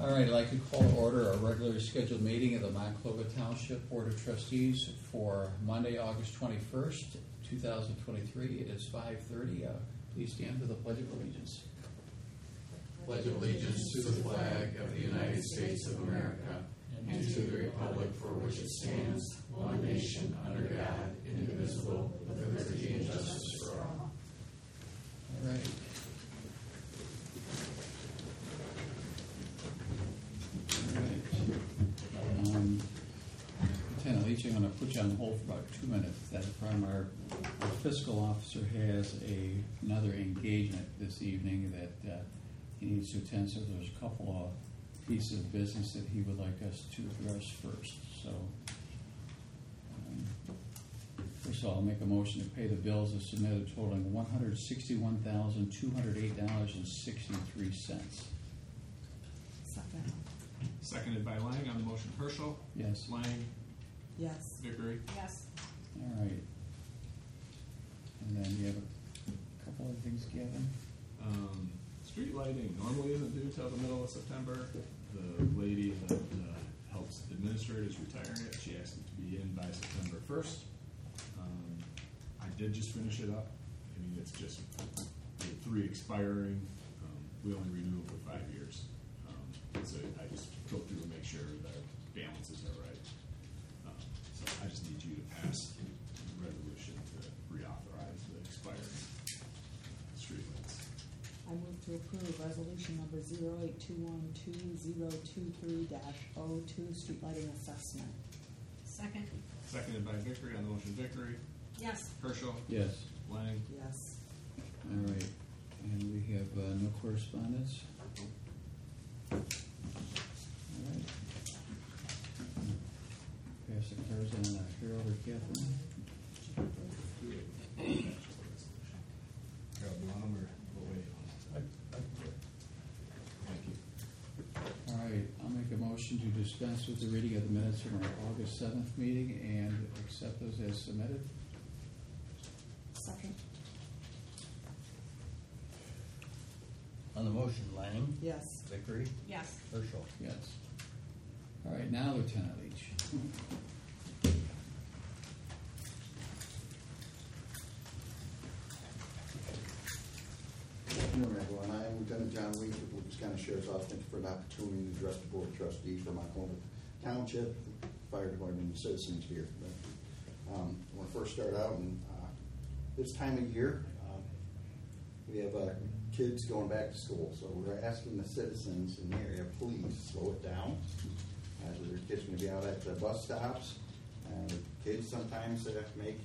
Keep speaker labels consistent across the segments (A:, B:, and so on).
A: All right, I'd like to call to order our regularly scheduled meeting of the Monclova Township Board of Trustees for Monday, August 21st, 2023. It is 5:30. Please stand for the Pledge of Allegiance.
B: Pledge allegiance to the flag of the United States of America and to the republic for which it stands, one nation, under God, indivisible, with liberty and justice for all.
A: All right. Lieutenant Leach, I'm going to put you on hold for about 2 minutes. That from our fiscal officer has another engagement this evening that he needs to attend, so there's a couple of pieces of business that he would like us to address first. So, first of all, I'll make a motion to pay the bills as submitted, totaling $161,208.63.
C: Second.
D: Seconded by Lang on the motion. Herschel?
A: Yes.
D: Lang?
C: Yes.
D: Vickery?
C: Yes.
A: All right. And then you have a couple of things, Gavin.
D: Street lighting normally isn't due till the middle of September. The lady that helps administer it is retiring it. She asked it to be in by September 1st. I did just finish it up. I mean, it's just the 3 expiring. We only renew it for 5 years. So I just go through and make sure the balances are right. So I just need you to pass a resolution to reauthorize the expiring streetlights.
C: I move to approve resolution number 08212-023-02 street lighting assessment.
E: Second.
D: Seconded by Vickery on the motion. Vickery?
E: Yes.
D: Herschel?
A: Yes.
D: Lang?
C: Yes.
A: All right. And we have no correspondence. All right. Pass the cards on here over to Catherine.
D: Harold, you want them or we'll wait on them? Thank you.
A: All right. I'll make a motion to dispense with the reading of the minutes from our August 7th meeting and accept those as submitted.
C: Second.
B: On the motion, Lang?
C: Yes.
B: Vickery?
E: Yes.
B: Herschel?
A: Yes. All right. Now, Lieutenant Leach.
F: Good morning, everyone. I am Lieutenant John Leach of Lucas County Sheriff's Office. Thank you for an opportunity to address the Board of Trustees for Monclova Township, Fire Department, and citizens here. I want to first start out, and this time of year, we have kids going back to school, so we're asking the citizens in the area, please slow it down. Their kids are going to be out at the bus stops, and kids sometimes make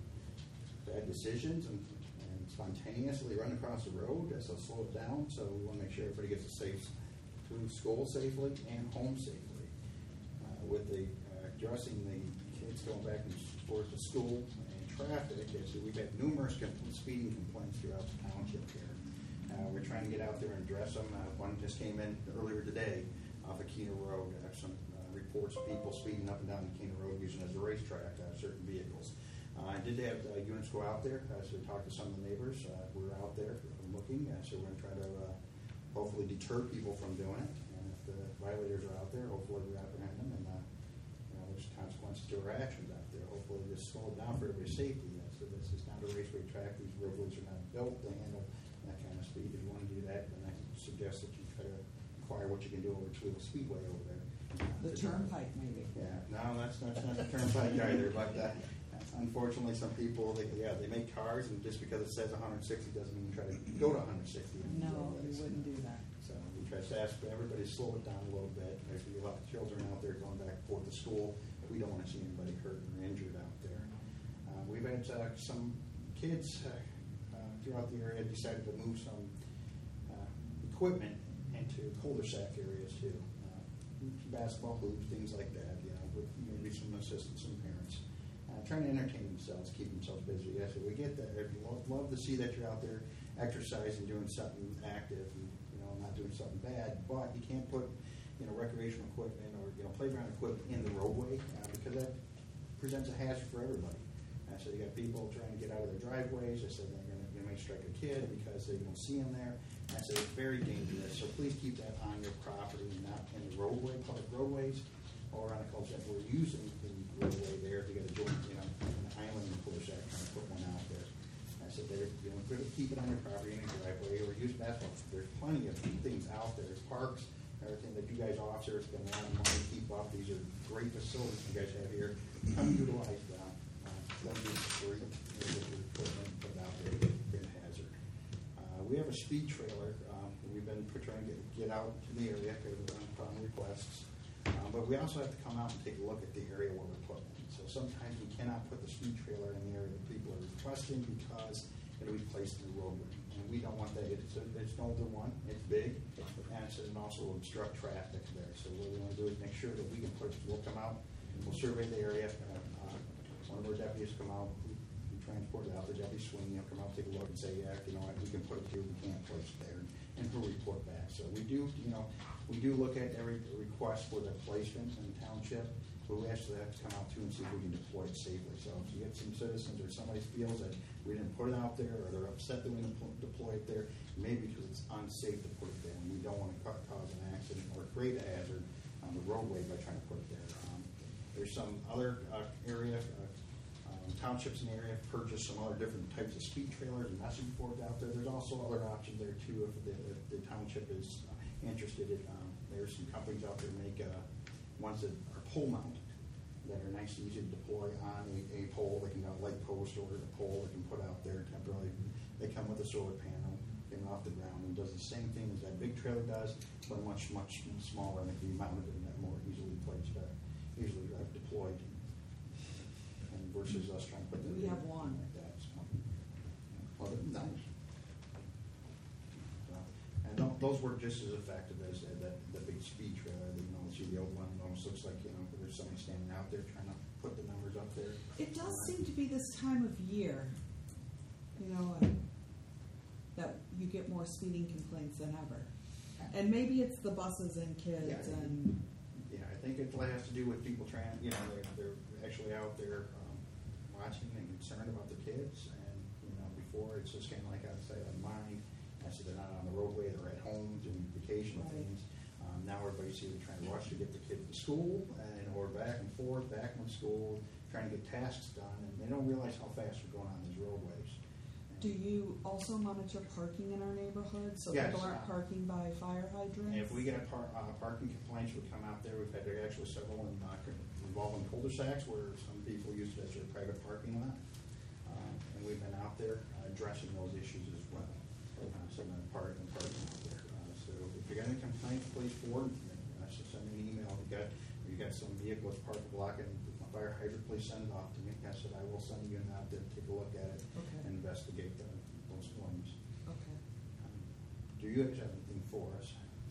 F: bad decisions and spontaneously run across the road, so slow it down. So we want to make sure everybody gets to school safely and home safely. With the addressing the kids going back and forth to school and traffic, we've had numerous speeding complaints throughout the township here. We're trying to get out there and address them. One just came in earlier today off of Keena Road. Some reports of people speeding up and down the Keena Road using it as a racetrack, certain vehicles. I did have units go out there to talk to some of the neighbors. We're out there looking, so we're going to try to hopefully deter people from doing it. And if the violators are out there, hopefully we apprehend them, and there's consequences to our actions out there. Hopefully just slow it down for everybody's safety. So this is not a raceway track. These roadways are not built to handle that kind of speed. If you want to do that, then I suggest that you try to inquire what you can do over Toledo Speedway over there.
C: The turnpike, maybe.
F: Yeah, no, that's not the turnpike either. But unfortunately, some people, they make cars, and just because it says 160 doesn't mean you try to go to 160.
C: No, you wouldn't do that.
F: So we try to ask everybody to slow it down a little bit. There's a lot of children out there going back and forth to school. We don't want to see anybody hurt or injured out there. We've had some kids throughout the area decided to move some equipment into cul-de-sac areas too. Basketball hoops, things like that, with maybe some assistance from parents. Trying to entertain themselves, keep themselves busy. Yes, we get that. We love to see that you're out there exercising, doing something active, and not doing something bad. But you can't put recreational equipment or playground equipment in the roadway because that presents a hazard for everybody. So you got people trying to get out of their driveways. They said they're going to may strike a kid because they don't see them there. I said, it's very dangerous, so please keep that on your property, not in the roadway, public roadways, or on a cul-de-sac. We're using the roadway there to get a joint, an island in the cul-de-sac, trying to put one out there. I said, keep it on your property in your driveway, or use basketball. There's plenty of things out there, there's parks, everything that you guys officers spend a lot of money to keep up. These are great facilities you guys have here. Come utilize them. Don't be free. Put it out there, been a hazard. We have a speed trailer. We've been trying to get out to the area on requests. But we also have to come out and take a look at the area where we're putting it. So sometimes we cannot put the speed trailer in the area that people are requesting because it'll be placed in the roadway. And we don't want that. It's an older one. It's big. And it also obstruct traffic there. So what we want to do is make sure that we can we'll come out, we'll survey the area. One of our deputies come out, we transport it out, the deputy Sweeney will come out, take a look and say, yeah, you know what, we can put it here, we can't place it there, and he'll report back. So we do look at every request for the placement in the township, but we actually have to come out too and see if we can deploy it safely. So if you get some citizens or somebody feels that we didn't put it out there, or they're upset that we didn't deploy it there, maybe because it's unsafe to put it there, and we don't want to cause an accident or create a hazard on the roadway by trying to put it there. There's some other townships in the area have purchased some other different types of speed trailers and message boards out there. There's also other options there too if the township is interested in. There's some companies out there make ones that are pole mounted that are nice and easy to deploy on a pole. They can have a light post or a pole they can put out there temporarily. They come with a solar panel, getting off the ground, and does the same thing as that big trailer does, but much, much smaller, and it can be mounted and more easily placed, easily deployed. Versus us trying to put that.
C: We have one.
F: Like that. So. Well, nice. And those were just as effective as the big speed trailer. See the old one. It almost looks like there's somebody standing out there trying to put the numbers up there.
C: It does seem to be this time of year, that you get more speeding complaints than ever. And maybe it's the buses and kids and.
F: Yeah, I think it has to do with people trying. They're actually out there. Watching and concerned about the kids, and before it's just kind of like I say on mine. I said they're not on the roadway; they're at home doing vacation things. Now everybody's either trying to rush to get the kids to school, or back and forth, back from school, trying to get tasks done, and they don't realize how fast we're going on these roadways.
C: Do you also monitor parking in our neighborhood so
F: Yes,
C: people aren't parking by fire hydrants?
F: If we get parking complaints, we come out there. We've had actually several involving cul-de-sacs where some people use it as their private parking lot, and we've been out there addressing those issues as well. So I'm parking out there. So if you got any complaints, please forward. Send me an email. If you got some vehicles parked blocking a fire hydrant, please send it off to me. I said I will send you an out there to take a look at it and investigate those claims.
C: Okay.
F: Do you guys have anything for us?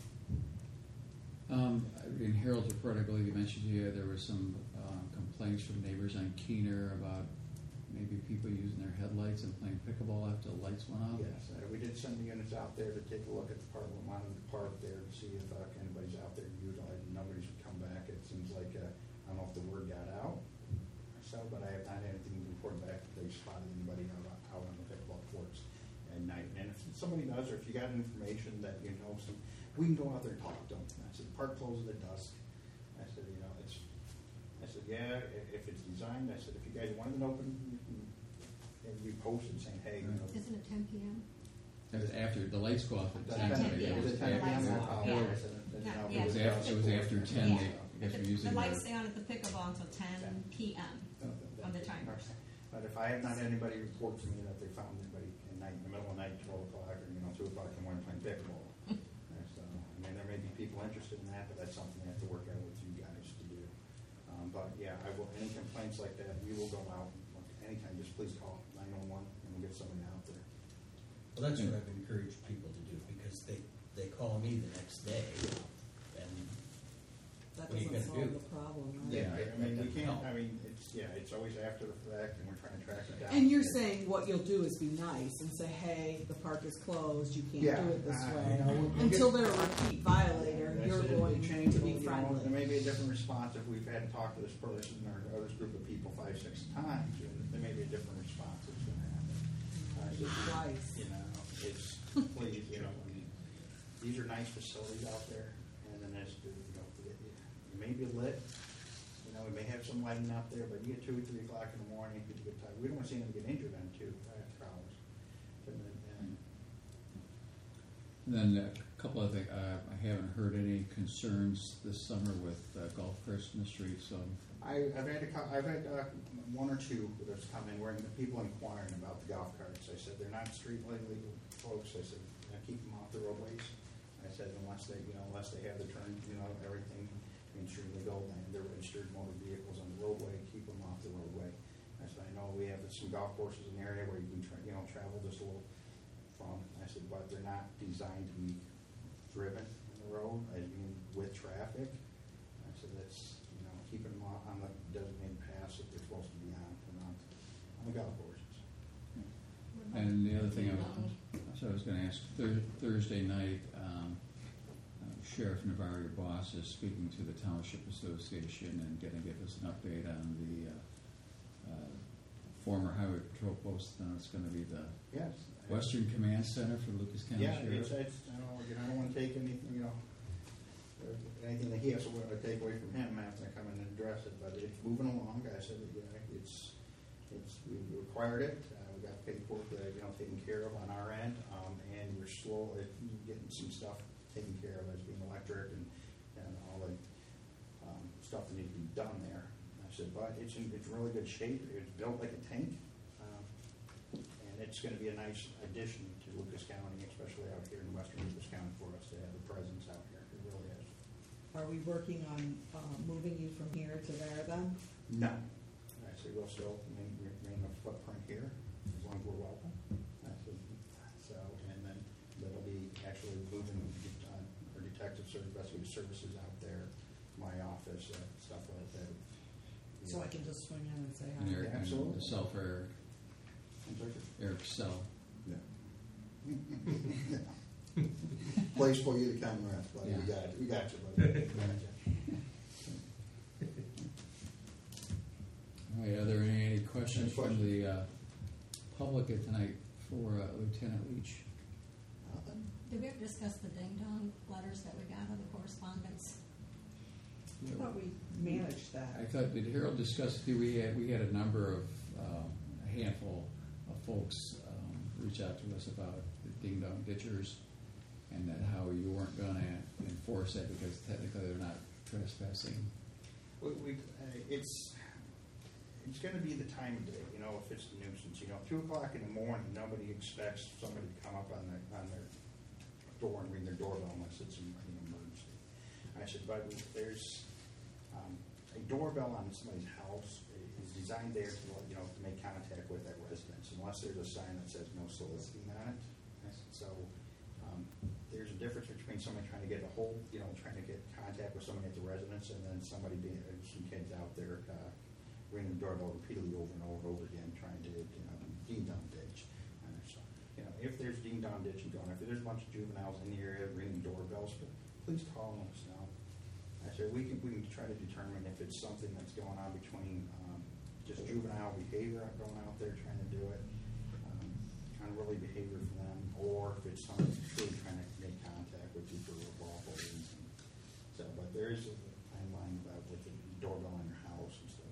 A: In Harold's report, I believe you mentioned there were some complaints from neighbors on Keener about maybe people using their headlights and playing pickleball after the lights went out.
F: Yes, we did send the units out there to take a look at the park, park there to see if anybody's out there utilizing. Nobody's come back. It seems like I don't know if the word got out. But I have not had anything to report back that they spotted anybody out on the pickleball courts at night. And if somebody does, or if you got information that we can go out there and talk to them. I said, park closes at dusk. I said, yeah, if it's designed, I said, if you guys wanted it open, and we posted saying, hey,
E: Isn't it 10 p.m.?
A: It was after the lights go off at 10.
E: Yeah.
F: Was it 10 p.m.?
E: Yeah.
A: It was after 10.
E: Yeah.
A: I guess we're using
E: The lights stay on at the pickleball until 10 p.m. on the timers.
F: But if I have not had anybody report to me that they found anybody in the middle of the night, 12 o'clock, or 2 o'clock in the morning playing pickleball. So, there may be people interested in that, but that's something I have to work out with you guys to do. But yeah, I will. Any complaints like that, we will go out anytime. Just please call 911 and we'll get somebody out there.
G: Well, that's what I've encouraged people to do because they call me the next day and
C: That
G: what are you
C: doesn't
G: gonna
C: solve
G: do?
C: the problem, right?
F: Yeah, we can't.
G: No.
F: It's always after the fact, and we're trying to track it down.
C: And you're saying what you'll do is be nice and say, hey, the park is closed, you can't do it this way. Until they're a repeat violator, you're going to be friendly.
F: There may be a different response if we've had to talk to this person or this group of people 5, 6 times. There may be a different response that's going to happen.
C: Twice.
F: It's please, these are nice facilities out there, and then as you know, it may be lit. You know, we may have some lighting out there, but you get 2 or 3 o'clock in the morning, it's a good time. We don't want to see them get injured on 2 after hours.
A: And then a couple of things, I haven't heard any concerns this summer with golf carts in the street, so.
F: I've had 1 or 2 that's come in where people inquiring about the golf carts. I said they're not street legal folks. I said keep them off the roadways. I said unless they have the turn, everything being street legal and they're registered motor vehicles on the roadway, keep them off the roadway. I said I know we have some golf courses in the area where you can travel just a little from. I said but they're not designed to be driven on the road as being with traffic. I said that's keeping them on the designated paths that they're supposed to be on and on the golf courses.
A: And the other thing I was going to ask, Thursday night, Sheriff Navarro, your boss, is speaking to the Township Association and going to give us an update on the former Highway Patrol post. It's going to be the Western Command Center for Lucas County Sheriff.
F: I don't want to take anything, anything that he has to take away from him after I come in and address it, but it's moving along. I said we required it. We got paperwork taken care of on our end, and we're slow at getting some stuff taken care of as being electric and all the stuff that needs to be done there. I said, but it's in really good shape. It's built like a tank, and it's going to be a nice addition to Lucas County, especially out here in western Lucas County, for us to have a presence out here. It really is.
C: Are we working on moving you from here to there then?
F: No. I said we'll still remain a footprint here as long as we're welcome. I said, and then that'll be actually moving our detective investigative services out there, my office, stuff like that.
C: So I can just swing in and say hi.
A: And Eric,
F: Absolutely.
A: the cell for Eric. Eric's cell.
F: Yeah. Place for you to come around, buddy.
A: Yeah.
F: We got you, buddy.
A: All right, are there any questions from the public tonight for Lieutenant Leach?
F: Nothing.
E: Did we ever discuss the ding-dong letters that we got of the correspondence?
C: I thought we managed that.
A: I thought, did Harold discuss it? We had a number of, a handful of folks reach out to us about the ding-dong ditchers and that how you weren't going to enforce it because technically they're not trespassing.
F: It's going to be the time of day, if it's a nuisance. 2 o'clock in the morning, nobody expects somebody to come up on their door and ring their doorbell unless it's an emergency. I said, but there's a doorbell on somebody's house is designed there to make contact with that residence, unless there's a sign that says no soliciting on it. I said, so there's a difference between somebody trying to get trying to get contact with somebody at the residence, and then somebody being some kids out there ringing the doorbell repeatedly over and over again, trying to ding-dong ditch. So, if there's ding-dong ditching going, if there's a bunch of juveniles in the area ringing doorbells, please call and let us know. I said we can try to determine if it's something that's going on between just juvenile behavior going out there trying to do it, unruly behavior from them, or if it's something that's really trying to make contact with you for a lawful reason. So, but there is a timeline about with the doorbell in your house and stuff.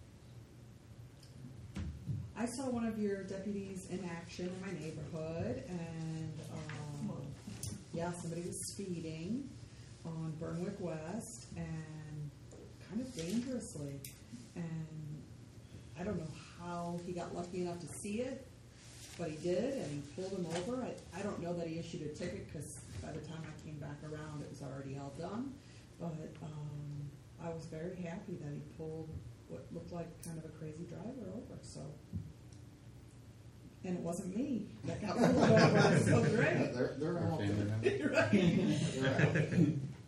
C: I saw one of your deputies in action in my neighborhood, and somebody was speeding on Burnwick West and kind of dangerously. And I don't know how he got lucky enough to see it, but he did, and he pulled him over. I don't know that he issued a ticket because by the time I came back around, it was already all done. But I was very happy that he pulled what looked like kind of a crazy driver over. So, and it wasn't me that got pulled over. So great.
F: Yeah, they're out there.
C: Right.
F: They're out there.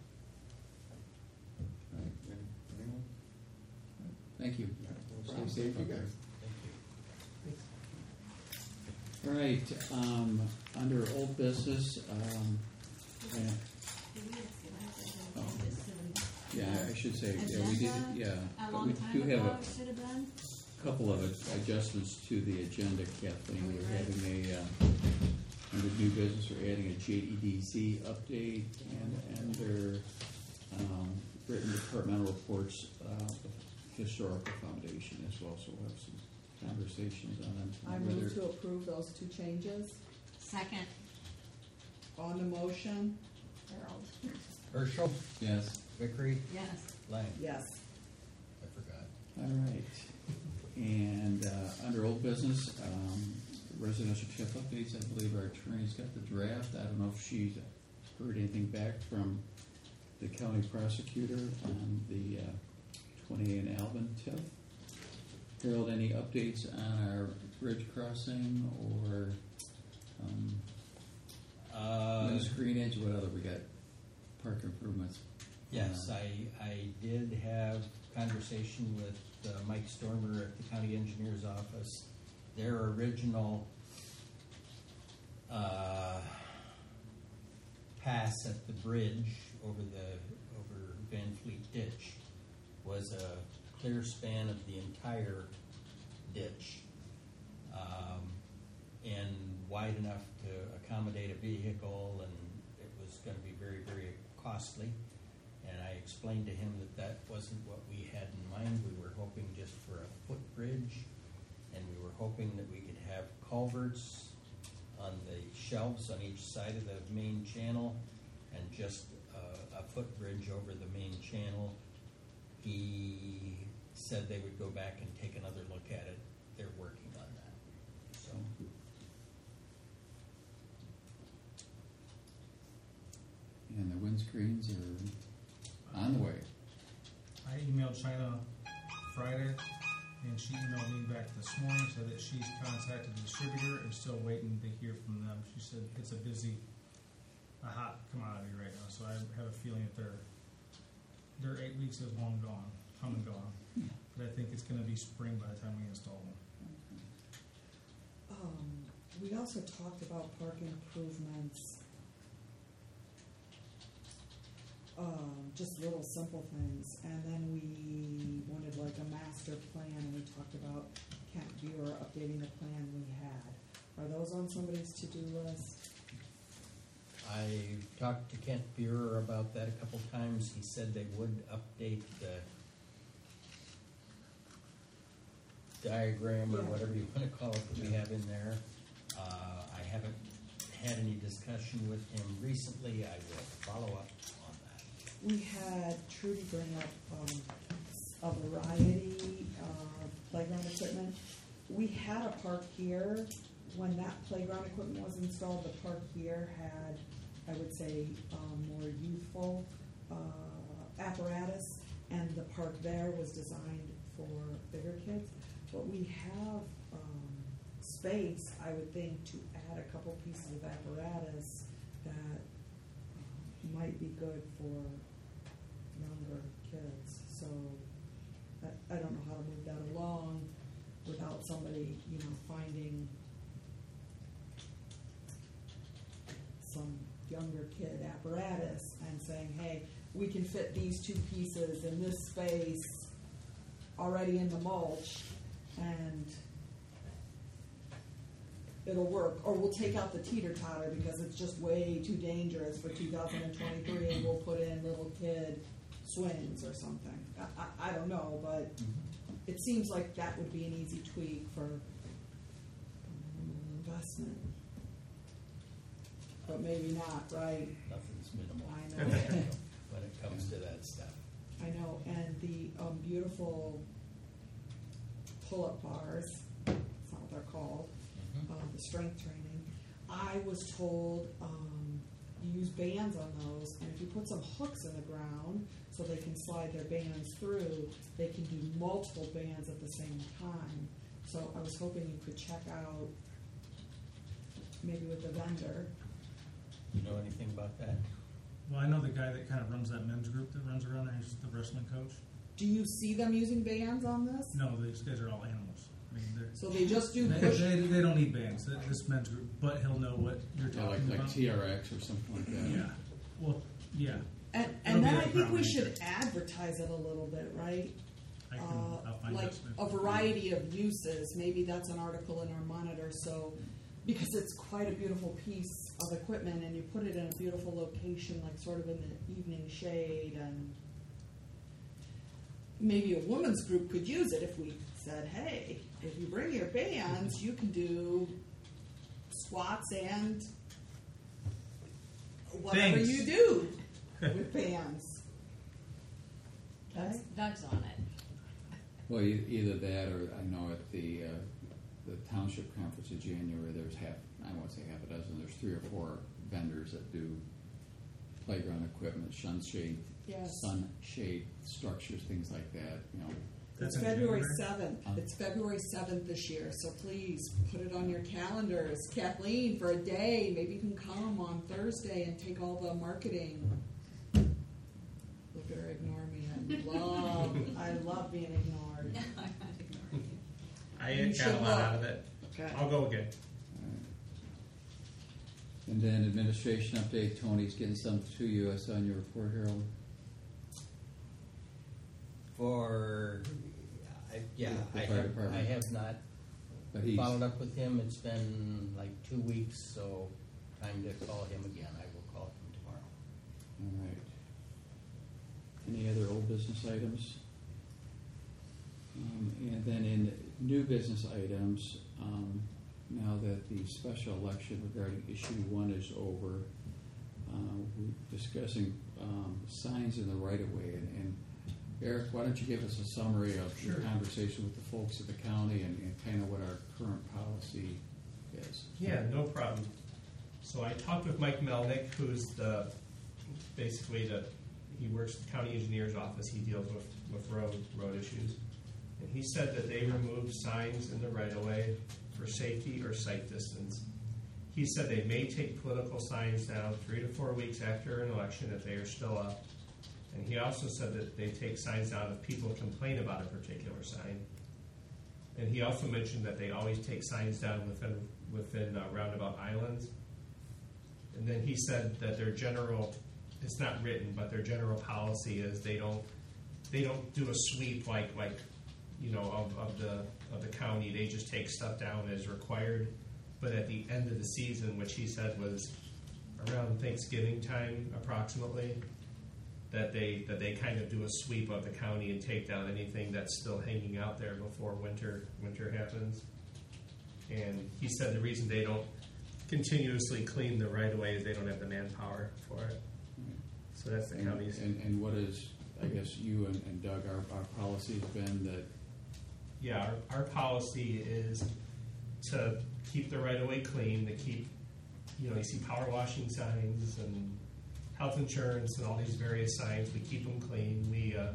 A: Thank you. Stay safe
F: You
A: out there.
F: guys.
A: All right, under old business, I should say, we did, but we do have a couple of adjustments to the agenda, Kathleen. We're having a Under new business, we're adding a JEDC update and under written departmental reports, the Historical Foundation as well, so we'll have some conversations on them.
C: I move to approve those two changes.
E: Second,
C: On the motion,
E: Harold.
G: Herschel,
A: Yes.
G: Vickery,
E: Yes.
G: Lang.
C: yes.
G: I forgot.
A: All right. And under old business, residential TIF updates, I believe our attorney's got the draft. I don't know if she's heard anything back from the county prosecutor on the 20 and Alvin TIF. Harold, any updates on our bridge crossing or Lynn Greenedge? What other we got? Park improvements.
G: Yes, I did have conversation with Mike Stormer at the county engineer's office. Their original pass at the bridge over Van Fleet Ditch was a clear span of the entire ditch, and wide enough to accommodate a vehicle, and it was going to be very, very costly. And I explained to him that that wasn't what we had in mind. We were hoping just for a footbridge, and we were hoping that we could have culverts on the shelves on each side of the main channel, and just a footbridge over the main channel. He said they would go back and take another look at it. They're working on that. So,
A: And the windscreens are on the way.
H: I emailed China Friday, and she emailed me back this morning, said that she's contacted the distributor and still waiting to hear from them. She said it's a hot commodity right now, so I have a feeling that their 8 weeks is long gone, come and gone. But I think it's going to be spring by the time we install them.
C: We also talked about park improvements, just little simple things, and then we wanted like a master plan, and we talked about Kent Buer updating the plan we had. Are those on somebody's to-do list?
G: I talked to Kent Buer about that a couple times. He said they would update the diagram or
C: Yeah.
G: whatever you want to call it that we have in there. I haven't had any discussion with him recently. I will follow up on that.
C: We had Trudy bring up a variety of playground equipment. We had a park here. When that playground equipment was installed, the park here had, I would say, more youthful apparatus, and the park there was designed for bigger kids. But we have space, I would think, to add a couple pieces of apparatus that might be good for younger kids. So I don't know how to move that along without somebody, finding some younger kid apparatus and saying, hey, we can fit these two pieces in this space already in the mulch, and it'll work. Or we'll take out the teeter-totter because it's just way too dangerous for 2023, and we'll put in little kid swings or something. I don't know, but it seems like that would be an easy tweak for investment. But maybe not, right?
G: Nothing's minimal
C: I know.
G: when it comes to that stuff.
C: I know, and the beautiful pull-up bars, that's not what they're called, the strength training. I was told you use bands on those, and if you put some hooks in the ground so they can slide their bands through, they can do multiple bands at the same time. So I was hoping you could check out, maybe with the vendor.
G: You know anything about that?
H: Well, I know the guy that kind of runs that men's group that runs around there. He's the wrestling coach.
C: Do you see them using bands on this?
H: No, these guys are all animals. I mean,
C: So they just do
H: they
C: push.
H: they don't need bands. This men's group, but he'll know what you're
A: Yeah,
H: talking
A: like
H: about.
A: TRX or something like that.
H: Yeah. Well, yeah.
C: And
H: It'll
C: then
H: be
C: I
H: like
C: think we
H: Brown
C: should
H: Acre.
C: advertise it a little bit, right?
H: I'll find
C: Like
H: out.
C: a variety of uses. Maybe that's an article in our Monitor. So because it's quite a beautiful piece of equipment, and you put it in a beautiful location, like sort of in the evening shade, and maybe a women's group could use it if we said, hey, if you bring your bands, you can do squats and whatever
H: Things.
C: you do with bands. Okay?
E: Doug's on it.
A: Well, either that, or I know at the township conference in January, there's I won't say half a dozen, there's 3 or 4 vendors that do playground equipment, sunshade structures, things like that, you know.
C: It's February 7th. It's February 7th this year, so please put it on your calendars. Kathleen, for a day, maybe you can come on Thursday and take all the marketing. Look at her ignore me. I love being ignored.
E: No, I'm not ignoring you.
H: I
C: You
H: got a
C: should
H: lot
C: look.
H: out of it.
C: Okay.
H: I'll go again.
A: And then administration update, Tony's getting something to you. I saw in your report, Harold. The fire department.
G: I have not
A: But he's,
G: followed up with him. It's been like 2 weeks, so time to call him again. I will call him tomorrow.
A: all right. Any other old business items? And then in new business items, now that the special election regarding issue 1 is over, we're discussing signs in the right of way. And Eric, why don't you give us a summary of your conversation with the folks at the county and kind of what our current policy is?
H: Yeah, no problem. So I talked with Mike Melnick, who's he works at the county engineer's office. He deals with road issues. And he said that they removed signs in the right-of-way for safety or sight distance. He said they may take political signs down 3 to 4 weeks after an election if they are still up. And he also said that they take signs down if people complain about a particular sign. And he also mentioned that they always take signs down within roundabout islands. And then he said that their general, it's not written, but their general policy is they don't do a sweep like of the county. They just take stuff down as required. But at the end of the season, which he said was around Thanksgiving time approximately, that they kind of do a sweep of the county and take down anything that's still hanging out there before winter happens. And he said the reason they don't continuously clean the right of way is they don't have the manpower for it. So that's the county's.
A: And what is, I guess, you and Doug, our policy has been that.
H: Yeah, our policy is to keep the right of way clean, to keep, you see power washing signs and health insurance and all these various signs. We keep them clean.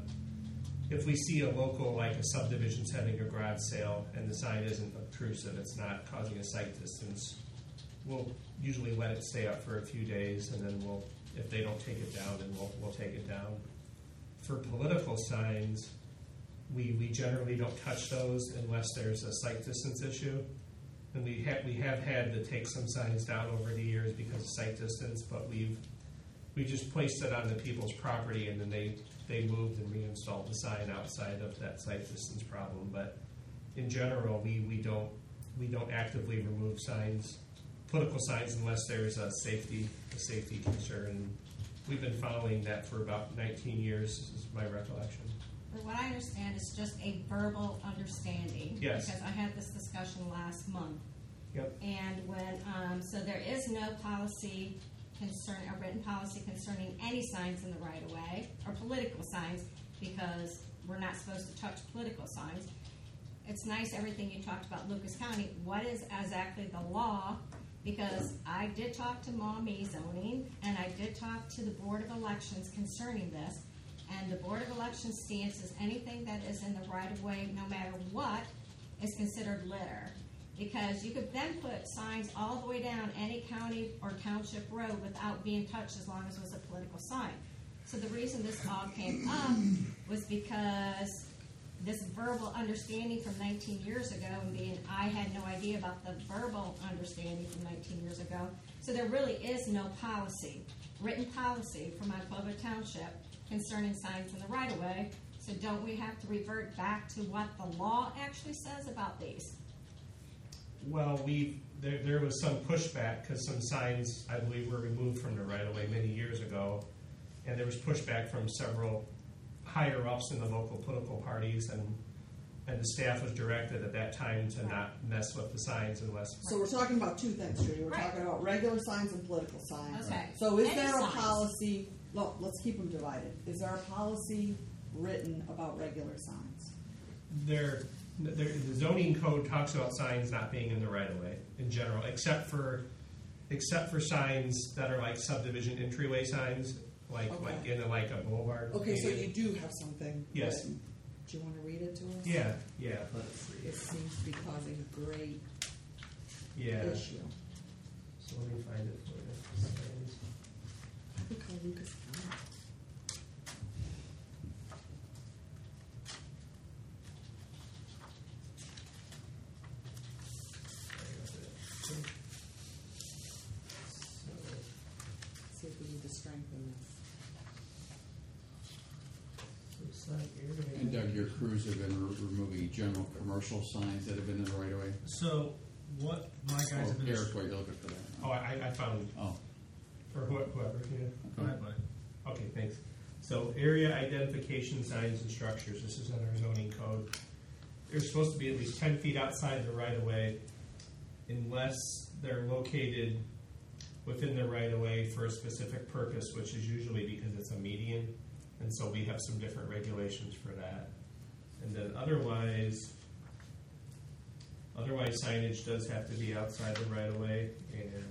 H: If we see a local, like a subdivision's having a garage sale and the sign isn't obtrusive, it's not causing a sight distance, we'll usually let it stay up for a few days, and then if they don't take it down, then we'll take it down. For political signs, we generally don't touch those unless there's a sight distance issue. And we have had to take some signs down over the years because of sight distance, but we just placed it on the people's property, and then they moved and reinstalled the sign outside of that sight distance problem. But in general, we don't actively remove signs, political signs, unless there's a safety concern. We've been following that for about 19 years, is my recollection.
E: From what I understand, it's just a verbal understanding.
H: Yes.
E: Because I had this discussion last month.
H: Yep.
E: And when, so there is no policy a written policy concerning any signs in the right of way or political signs, because we're not supposed to touch political signs. It's nice everything you talked about Lucas County. What is exactly the law? Because I did talk to Maumee Zoning, and I did talk to the Board of Elections concerning this. And the Board of Elections stance is anything that is in the right-of-way, no matter what, is considered litter. Because you could then put signs all the way down any county or township road without being touched as long as it was a political sign. So the reason this all came up was because this verbal understanding from 19 years ago, and I had no idea about the verbal understanding from 19 years ago. So there really is no policy, written policy for Monclova Township concerning signs in the right-of-way. So don't we have to revert back to what the law actually says about these?
I: Well, there was some pushback because some signs, I believe, were removed from the right-of-way many years ago, and there was pushback from several higher-ups in the local political parties, and the staff was directed at that time to not mess with the signs unless.
C: So we're talking about two things, Judy. We're
E: Right.
C: talking about regular signs and political signs.
E: Okay.
C: So is
E: Any
C: there a
E: signs.
C: policy, well, let's keep them divided. Is there a policy written about regular signs?
I: The zoning code talks about signs not being in the right of way in general, except for signs that are like subdivision entryway signs, like
C: Okay.
I: in a boulevard.
C: Okay, so
I: maybe.
C: you do have something
I: Yes.
C: written. Do you want to read it to us?
I: Yeah. Let's see.
C: It seems to be causing a great
I: Yeah.
C: issue.
I: So let me find it for you. Signs.
C: I could call Lucas County. See if we need to strengthen this.
A: And Doug, your crews have been removing general commercial signs that have been in the right of way?
H: So what my guys have been.
A: Eric, wait, you're looking for that.
I: Oh, I found
A: Oh,
I: for whoever. Yeah.
H: Go ahead, buddy.
I: Okay, thanks. So area identification signs and structures, this is in our zoning code. They're supposed to be at least 10 feet outside the right of way unless they're located within the right of way for a specific purpose, which is usually because it's a median. And so we have some different regulations for that. And then otherwise signage does have to be outside the right of way, and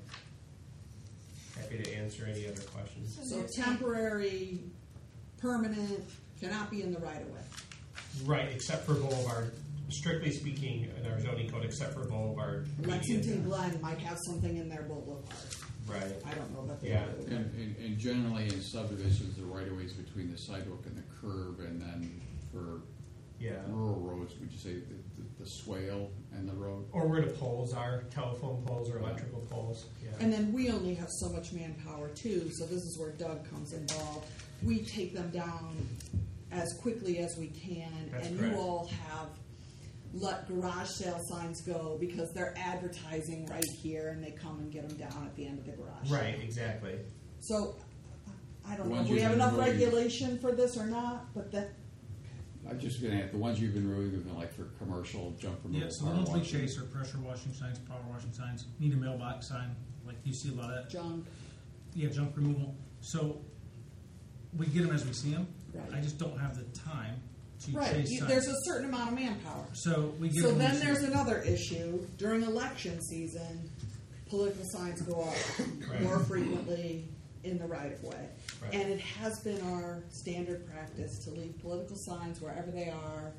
I: happy to answer any other questions.
C: So temporary, permanent, cannot be in the right of way.
I: Right, except for boulevard, strictly speaking, in our zoning code, except for boulevard.
C: Lexington Glen might have something in their boulevard.
I: Right,
C: I don't know that they
I: Yeah.
C: do.
A: and generally in subdivisions, the right of ways between the sidewalk and the curb, and then for
I: yeah.
A: rural roads, would you say the swale and the road?
I: Or where the poles are, telephone poles or electrical poles, yeah.
C: And then we only have so much manpower too, so this is where Doug comes involved. We take them down as quickly as we can,
I: That's
C: and
I: correct.
C: you all have let garage sale signs go because they're advertising right here, and they come and get them down at the end of the garage.
I: Right,
C: sale.
I: exactly.
C: So I don't know
A: Ones
C: if we
A: you've
C: have
A: been
C: enough
A: removing.
C: regulation for this or not, but that
A: I'm just gonna add, the ones you've been removing have been like for commercial junk removal.
H: Yeah, so the
A: power
H: ones we
A: washing.
H: chase are pressure washing signs, power washing signs, need a mailbox sign, like you see a lot of that.
C: junk.
H: Yeah, junk removal. So we get them as we see them.
C: Right.
H: I just don't have the time to
C: Right,
H: chase signs.
C: there's a certain amount of manpower.
H: So we get
C: So
H: them when
C: then
H: we see
C: there's
H: them.
C: another issue. During election season, political signs go up
I: Right.
C: more frequently in the right of way.
I: Right.
C: And it has been our standard practice to leave political signs wherever they are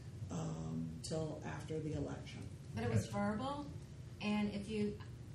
C: till after the election.
E: But it was verbal, and if you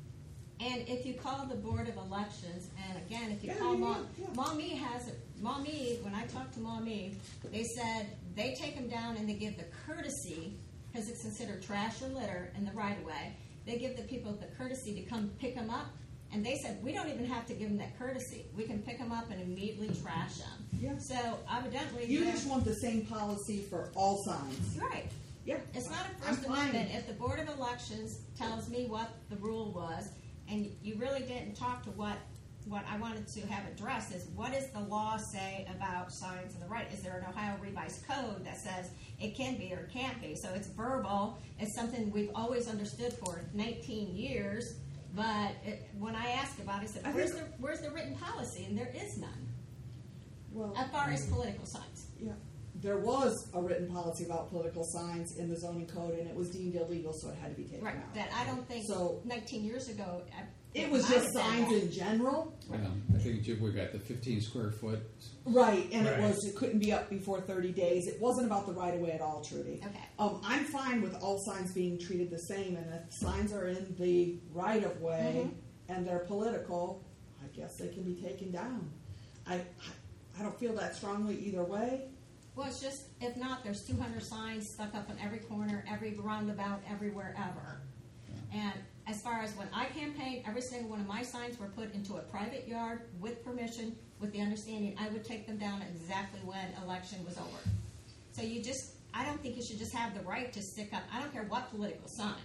E: call the Board of Elections, and again, if you
C: Yeah,
E: call
C: yeah, yeah.
E: Maumee, when I talked to Maumee, they said they take them down and they give the courtesy, because it's considered trash or litter in the right of way, they give the people the courtesy to come pick them up, and they said, we don't even have to give them that courtesy. We can pick them up and immediately trash them.
C: Yeah.
E: So evidently,
C: You just want the same policy for all signs.
E: right.
C: Yeah.
E: It's not a
C: I'm
E: First
C: fine.
E: Amendment. If the Board of Elections tells me what the rule was, and you really didn't talk to what I wanted to have addressed is what does the law say about signs in the right? Is there an Ohio Revised Code that says it can be or it can't be? So it's verbal. It's something we've always understood for 19 years. But when I asked about it, I said,
C: I
E: where's
C: think-
E: the written policy? And there is none
C: Well,
E: as far as political signs.
C: yeah. There was a written policy about political signs in the zoning code, and it was deemed illegal, so it had to be taken
E: Right.
C: out.
E: That I don't think
C: So-
E: 19 years ago.
C: It was
E: might
C: just
E: have been
C: signs
E: that.
C: in general.
A: I think, Jim, we got the 15 square foot.
C: Right, and
I: Right.
C: it couldn't be up before 30 days. It wasn't about the right of way at all, Trudy.
E: Okay.
C: I'm fine with all signs being treated the same, and if signs are in the right of way and they're political, I guess they can be taken down. I don't feel that strongly either way.
E: Well, it's just, if not, there's 200 signs stuck up in every corner, every roundabout, everywhere ever. And as far as when I campaigned, every single one of my signs were put into a private yard with permission, with the understanding I would take them down exactly when election was over. So I don't think you should just have the right to stick up, I don't care what political sign.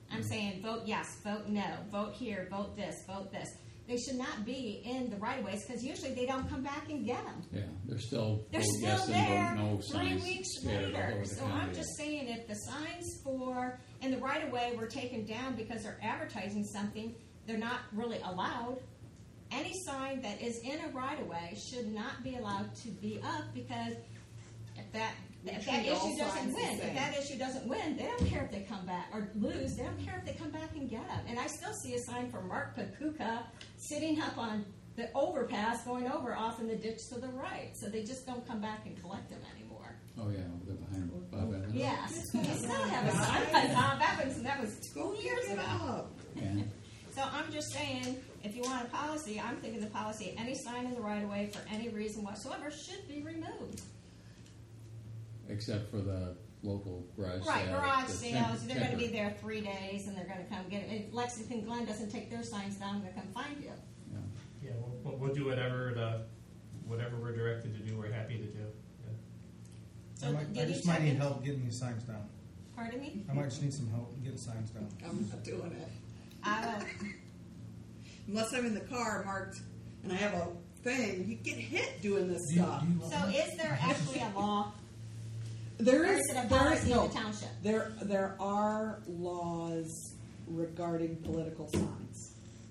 E: I'm saying vote yes, vote no, vote here, vote this, vote this. They should not be in the right of ways because usually they don't come back and get them.
A: Yeah, they're still
E: They're
A: vote
E: still
A: yes
E: there
A: and vote no
E: 3
A: signs
E: weeks
A: scattered all
E: later.
A: over the
E: So I'm
A: county.
E: just saying if the signs for in the right of way were taken down because they're advertising something, they're not really allowed. Any sign that is in a right of way should not be allowed to be up because if that
C: treat all
E: issue doesn't
C: signs the
E: win, if
C: same.
E: that issue doesn't win, they don't care if they come back or lose. They don't care if they come back and get them. And I still see a sign for Mark Pakuka sitting up on the overpass going over off in the ditch to the right. So they just don't come back and collect them anymore.
A: Oh, yeah, they're behind Bob Evans.
E: Yes, we still have a sign by Bob Evans, and that was 2 years
C: Pick it
E: ago.
C: up.
A: Yeah.
E: So I'm just saying, if you want a policy, I'm thinking the policy, any sign in the right of way for any reason whatsoever should be removed.
A: Except for the local garage
E: Right,
A: sale.
E: garage
A: the
E: sales, they're gonna be
A: temporary.
E: there 3 days and they're gonna come get it. If Lexington Glen doesn't take their signs down, they're gonna find you.
A: Yeah.
I: Yeah, we'll do whatever we're directed to do, we're happy to do. Yeah.
E: So
H: I
E: did you
H: just might
E: check
H: need
E: it?
H: help getting these signs down.
E: Pardon me?
H: I might just need some help getting signs down.
C: I'm not doing it.
E: I will,
C: Unless I'm in the car marked and I have a thing, you get hit doing this
H: Do you-
C: stuff.
H: do you want
E: so is there actually a law,
C: There
E: or
C: is,
E: is it a
C: there is,
E: policy in
C: no,
E: the township?
C: there are laws regarding political signs.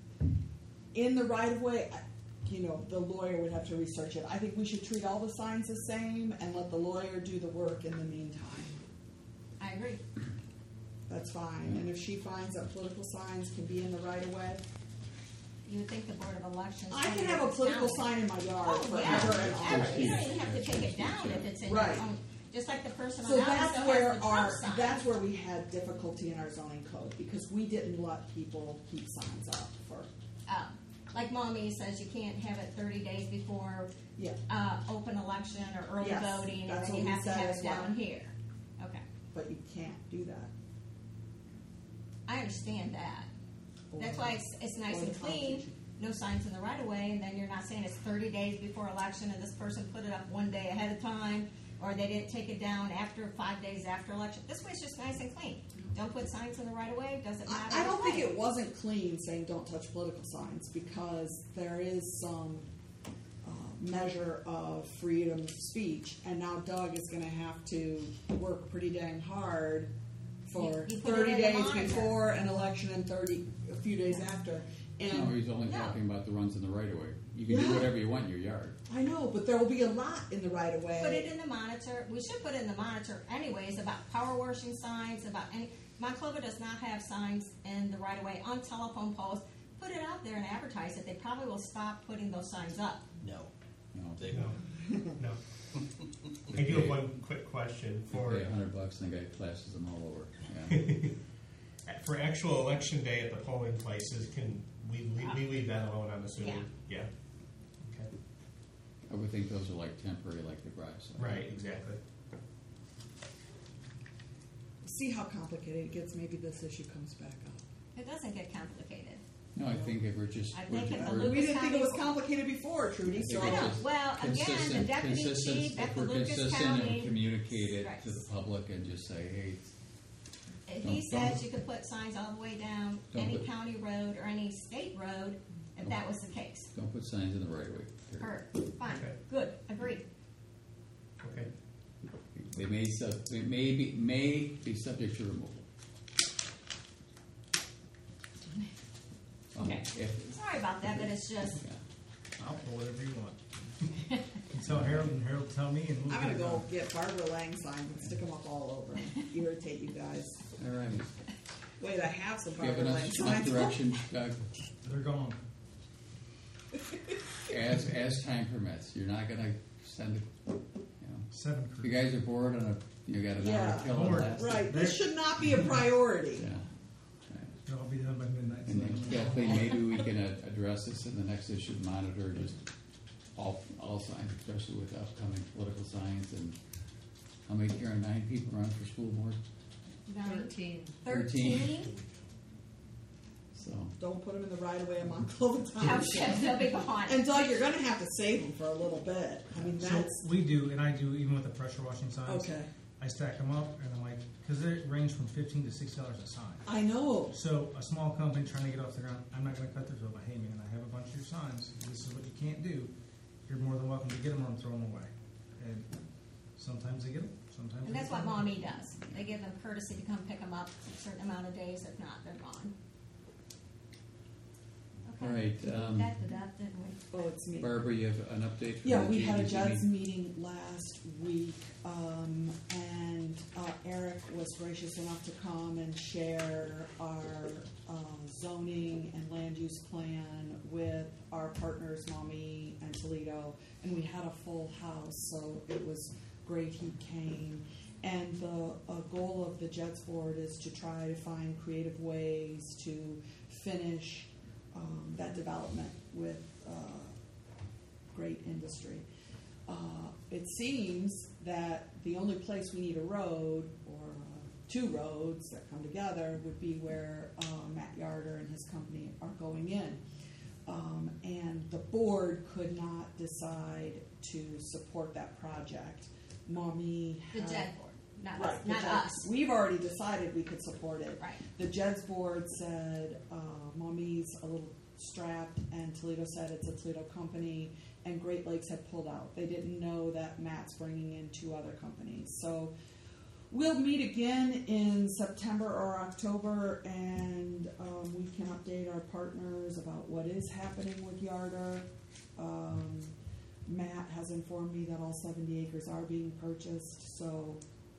C: In the right of way, the lawyer would have to research it. I think we should treat all the signs the same and let the lawyer do the work in the meantime.
E: I agree.
C: That's fine. And if she finds that political signs can be in the right of way,
E: You would think the Board of Elections.
C: I can have a political sign in my yard
E: Oh,
C: forever
E: yeah,
C: and
E: ever.
C: always.
E: You don't even have to take it down if it's in your
C: Right.
E: own, just like the person on
C: So
E: ours
C: that's
E: still
C: where
E: has the Trump sign.
C: that's where we had difficulty in our zoning code because we didn't let people keep signs up for
E: Like Mommy says, you can't have it 30 days before open election or early
C: Yes,
E: voting, and
C: that's
E: then
C: what
E: you
C: we
E: have to
C: said
E: have
C: as
E: it
C: well.
E: down here. Okay,
C: but you can't do that.
E: I understand that. That's why it's nice
C: or
E: and
C: the
E: clean,
C: Constitution.
E: no signs in the right of way, and then you're not saying it's 30 days before election and this person put it up 1 day ahead of time, or they didn't take it down after 5 days after election. This way it's just nice and clean. Don't put signs in the right of way, doesn't matter.
C: I don't
E: which
C: think
E: way.
C: it wasn't clean saying don't touch political signs because there is some measure of freedom of speech, and now Doug is going to have to work pretty dang hard for
E: You put it
C: 30
E: in the
C: days
E: monitor.
C: before an election and a few days after.
A: No,
C: And
A: he's only
E: No.
A: talking about the runs in the right of way. You can do
C: Yeah.
A: whatever you want in your yard.
C: I know, but there will be a lot in the right of way.
E: Put it in the monitor. We should put it in the monitor anyways about power washing signs, about any. Monclova does not have signs in the right of way on telephone poles. Put it out there and advertise it. They probably will stop putting those signs up.
G: No,
A: No,
G: they
I: No,
G: won't.
I: no. I do have one quick question
A: you
I: for
A: pay $100 and the guy classes them all over. Yeah.
I: for actual election day at the polling places. Can we leave that alone? I'm assuming. Yeah. Okay.
A: I would think those are like temporary, like the garage sale.
I: Right. Exactly.
C: See how complicated it gets. Maybe this issue comes back up.
E: It doesn't get complicated.
A: No, I think if we're just,
E: I
A: we're
E: think
A: ju-
E: if the
A: we're-
C: We didn't think it was
E: County-
C: complicated before, Trudy.
A: I
C: So
A: think
E: I know.
A: it's just
E: Well, again, the
A: consistent-
E: deputy
A: consistent-
E: chief at
A: if
E: the
A: we're
E: Lucas
A: consistent
E: County-
A: and communicate it
E: Right.
A: to the public and just say, hey,
E: He
A: Don't-
E: says
A: don't-
E: you could put signs all the way down
A: Don't
E: any
A: put-
E: county road or any state road if that was the case.
A: don't put signs in the right of way. period.
E: Heard. Fine.
I: Okay.
E: Good. Agreed.
I: Okay.
A: They may be subject to removal.
E: Okay.
A: If,
E: Sorry about that, but it's just.
A: yeah.
H: I'll pull whatever you want. You tell Harold, and Harold tell me, and we'll
C: I'm gonna
H: get it
C: go
H: done.
C: get Barbara Lang signs and stick them up all over and irritate you guys.
A: All right.
C: Wait, I have some
A: Do you have
C: Barbara
A: enough
C: Lang
A: enough
C: signs.
A: direction, Doug?
H: They're gone.
A: As time permits, you're not gonna send it, you know.
H: 7
A: If you
H: crews.
A: guys are bored on you got an hour
C: Yeah.
A: to kill on
H: Bored.
A: last.
C: Right, this should not be a priority.
A: Yeah.
H: They'll all be done by midnight.
A: And then Kathleen, maybe we can address this in the next issue, monitor just all signs, especially with upcoming political signs and how many, here are 9 people run for school board,
C: 13.
E: 13?
A: so.
C: Don't put them in the right of way of Monclova
E: Okay,
C: Township.
E: they'll be gone.
C: And Doug, you're gonna have to save them for a little bit. I mean,
H: So
C: that's,
H: we do, and I do, even with the pressure washing signs.
C: okay.
H: I stack them up, and I'm like, because they range from $15 to $60 a sign.
C: I know.
H: So a small company trying to get off the ground, I'm not going to cut their bill, but hey man, I have a bunch of your signs. This is what you can't do. You're more than welcome to get them or throw them away. And sometimes they get them, sometimes.
E: And
H: they
E: that's
H: get
E: what
H: them.
E: Mommy does. They give them courtesy to come pick them up a certain amount of days. If not, they're gone.
A: All
E: Okay.
A: right,
E: That did that, didn't we?
C: Oh, it's me.
A: Barbara, you have an update? For
C: Yeah,
A: the
C: we had a
A: JDC
C: JEDS
A: meeting?
C: meeting last week, and Eric was gracious enough to come and share our zoning and land use plan with our partners, Maumee and Toledo, and we had a full house, so it was great he came. And the goal of the JEDS board is to try to find creative ways to finish that development with great industry. It seems that the only place we need a road or two roads that come together would be where Matt Yarder and his company are going in. And the board could not decide to support that project. Maumee
E: The
C: had-
E: JED board, not
C: Right,
E: us.
C: the
E: Not
C: JEDS.
E: us.
C: We've already decided we could support it.
E: Right.
C: The JEDS board said Maumee's a little strapped, and Toledo said it's a Toledo company, and Great Lakes had pulled out. They didn't know that Matt's bringing in two other companies. So we'll meet again in September or October, and we can update our partners about what is happening with Yarder. Matt has informed me that all 70 acres are being purchased, so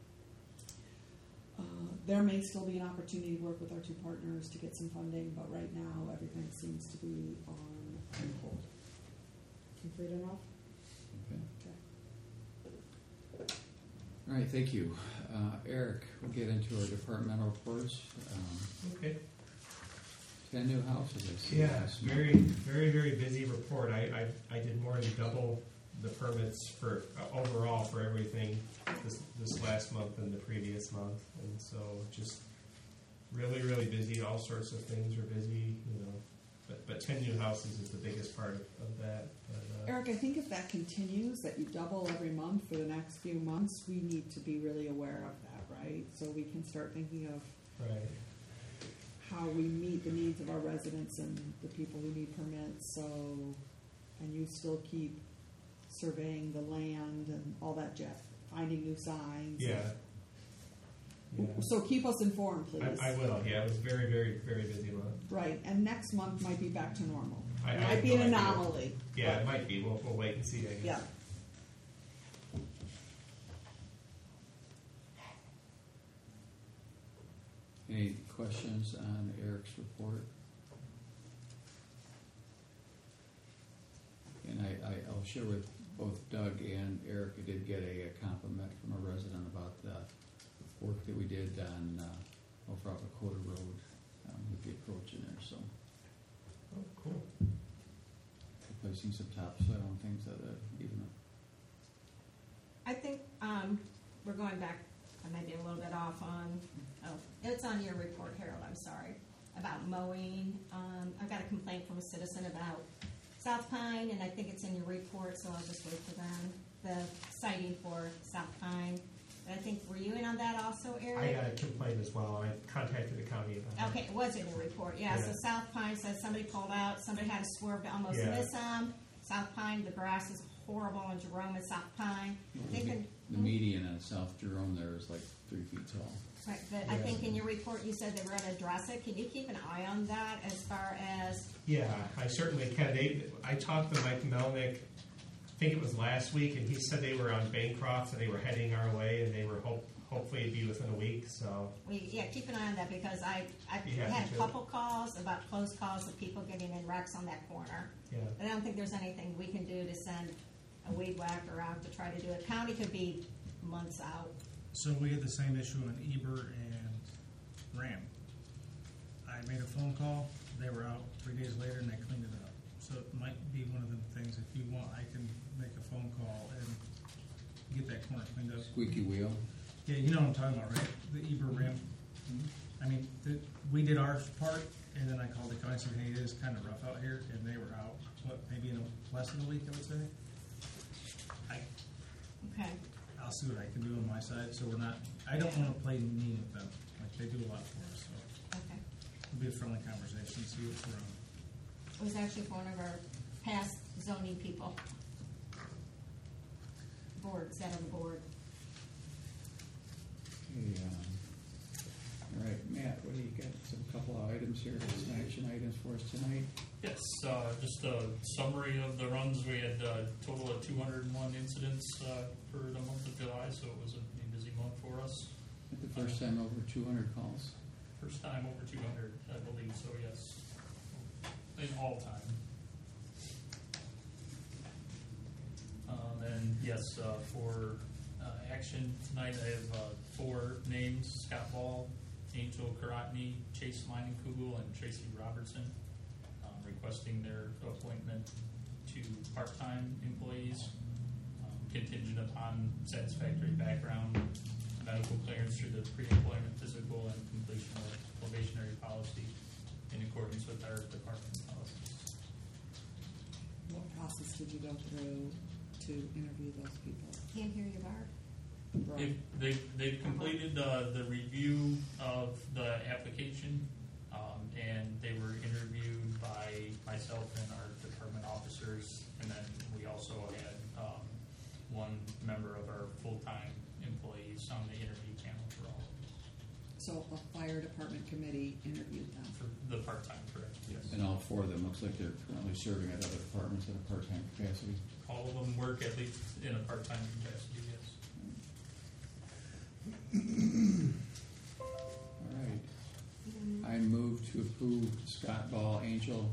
C: there may still be an opportunity to work with our two partners to get some funding, but right now everything seems to be on hold. Complete enough?
A: Okay.
C: Okay.
A: All right, thank you. Eric, we'll get into our departmental reports.
I: Okay.
A: 10 new houses, I see.
I: Yeah,
A: last month.
I: very busy report. I did more than double the permits for overall for everything this last month than the previous month, and so just really busy. All sorts of things are busy, But 10 new houses is the biggest part of that. But,
C: Eric, I think if that continues, that you double every month for the next few months, we need to be really aware of that, right? So we can start thinking of
I: right.
C: how we meet the needs of our residents and the people who need permits. So, and you still keep surveying the land and all that, Jeff, finding new signs.
I: Yeah.
C: So keep us informed, please.
I: I will. Yeah, it was very busy month.
C: Right, and next month might be back to normal.
I: I
C: It
I: have
C: might be
I: no
C: an
I: idea.
C: anomaly.
I: Yeah, it might be. We'll wait and see. I guess.
C: Yeah.
A: Any questions on Eric's report? And I'll share with both Doug and Eric, I did get a compliment from a resident about the work that we did on over off Dakota Road with the approach in there, so
I: Oh, cool.
A: replacing some topsoil and things that even
E: I think we're going back. I might be a little bit off on. Oh, it's on your report, Harold. I'm sorry about mowing. I got a complaint from a citizen about South Pine, and I think it's in your report, so I'll just wait for them. The citing for South Pine. But I think were you in on that also, Eric?
I: I got a complaint as well. I contacted the county about it.
E: Okay, it was in your report, yeah. So
I: Yeah.
E: South Pine says somebody pulled out, somebody had to swerve to almost
I: Yeah.
E: miss them. South Pine, the grass is horrible on Jerome and South Pine. Thinking,
A: the median on South Jerome there is like 3 feet tall.
E: right, but I think in your report you said they were going to address it. Can you keep an eye on that as far as,
I: Yeah, I certainly can. I talked to Mike Melnick, I think it was last week, and he said they were on Bancroft and they were heading our way, and they were hopefully it'd be within a week. So
E: keep an eye on that, because I've
I: Yeah,
E: had
I: me
E: a
I: too.
E: couple calls about close calls of people getting in wrecks on that corner.
I: yeah,
E: But I don't think there's anything we can do to send a weed whacker out to try to do it. County could be months out.
H: So we had the same issue on Eber and Ram. I made a phone call, they were out 3 days later and they cleaned it up. So it might be one of the things, if you want, I can make a phone call and get that corner cleaned up.
A: Squeaky wheel.
H: Yeah, you know what I'm talking about, right? The Eber Ram. I mean, we did our part, and then I called the county and said, hey, it is kind of rough out here, and they were out, maybe in less than a week, I would say.
E: Okay.
H: I'll see what I can do on my side, so we're not, I don't wanna play mean with them, like, they do a lot for us, so
E: Okay.
H: it'll be a friendly conversation, see what's around.
E: It was actually for one of our past zoning people. Boards, that on the board.
A: Okay, all right, Matt, what do you got? Some couple of items here, some action items for us tonight.
J: Yes, just a summary of the runs. We had a total of 201 incidents for the month of July, so it was a pretty busy month for us.
A: At the first time over 200 calls.
J: First time over 200, I believe, so yes, in all time. And yes, for action tonight, I have 4 names: Scott Ball, Angel Karatny, Chase Leinenkugel, and Tracy Robertson, requesting their appointment to part-time employees, contingent upon satisfactory background, medical clearance through the pre-employment physical, and completion of probationary policy in accordance with our department policies.
C: What process did you go through to interview those people?
E: Can't hear you, Barb.
C: Right.
J: They've completed the review of the application, and they were interviewed by myself and our department officers, and then we also had one member of our full-time employees on the interview panel for all.
C: So a fire department committee interviewed them.
J: For the part-time, correct, yes.
A: And all 4 of them, looks like they're currently serving at other departments in a part-time capacity.
J: All of them work at least in a part-time capacity, yes.
A: All right. I move to approve Scott Ball, Angel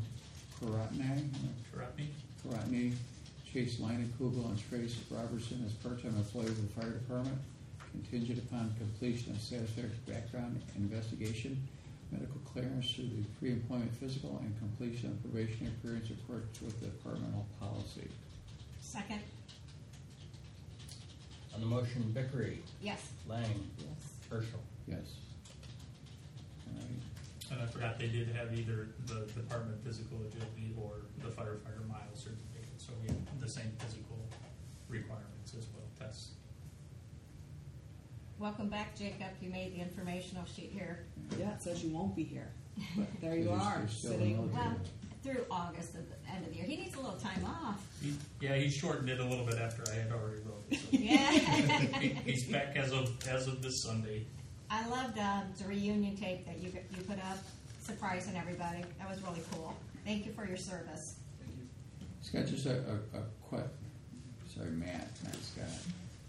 A: Karatny, Chase Leinenkugel, and Trace Robertson as part-time employees of the fire department, contingent upon completion of satisfactory background investigation, medical clearance through the pre-employment physical, and completion of probationary periods in accordance with the departmental policy.
E: Second.
G: On the motion, Vickery,
E: Yes.
G: Lang,
C: Yes.
G: Herschel.
A: Yes. All right.
J: And I forgot they did have either the department physical agility or the firefighter mile certificate, so we have the same physical requirements as well, tests.
E: Welcome back, Jacob. You made the informational sheet here.
C: Yeah, it says you won't be here, but there you
A: You're
C: are,
A: still in
C: sitting.
A: military.
E: Well, through August at the end of the year. He needs a little time off.
J: He shortened it a little bit after I had already wrote it. So
E: Yeah.
J: he's back as of this Sunday.
E: I loved the reunion tape that you put up, surprising everybody. That was really cool. Thank you for your service.
A: Scott, just a quick, sorry, Matt, not Scott.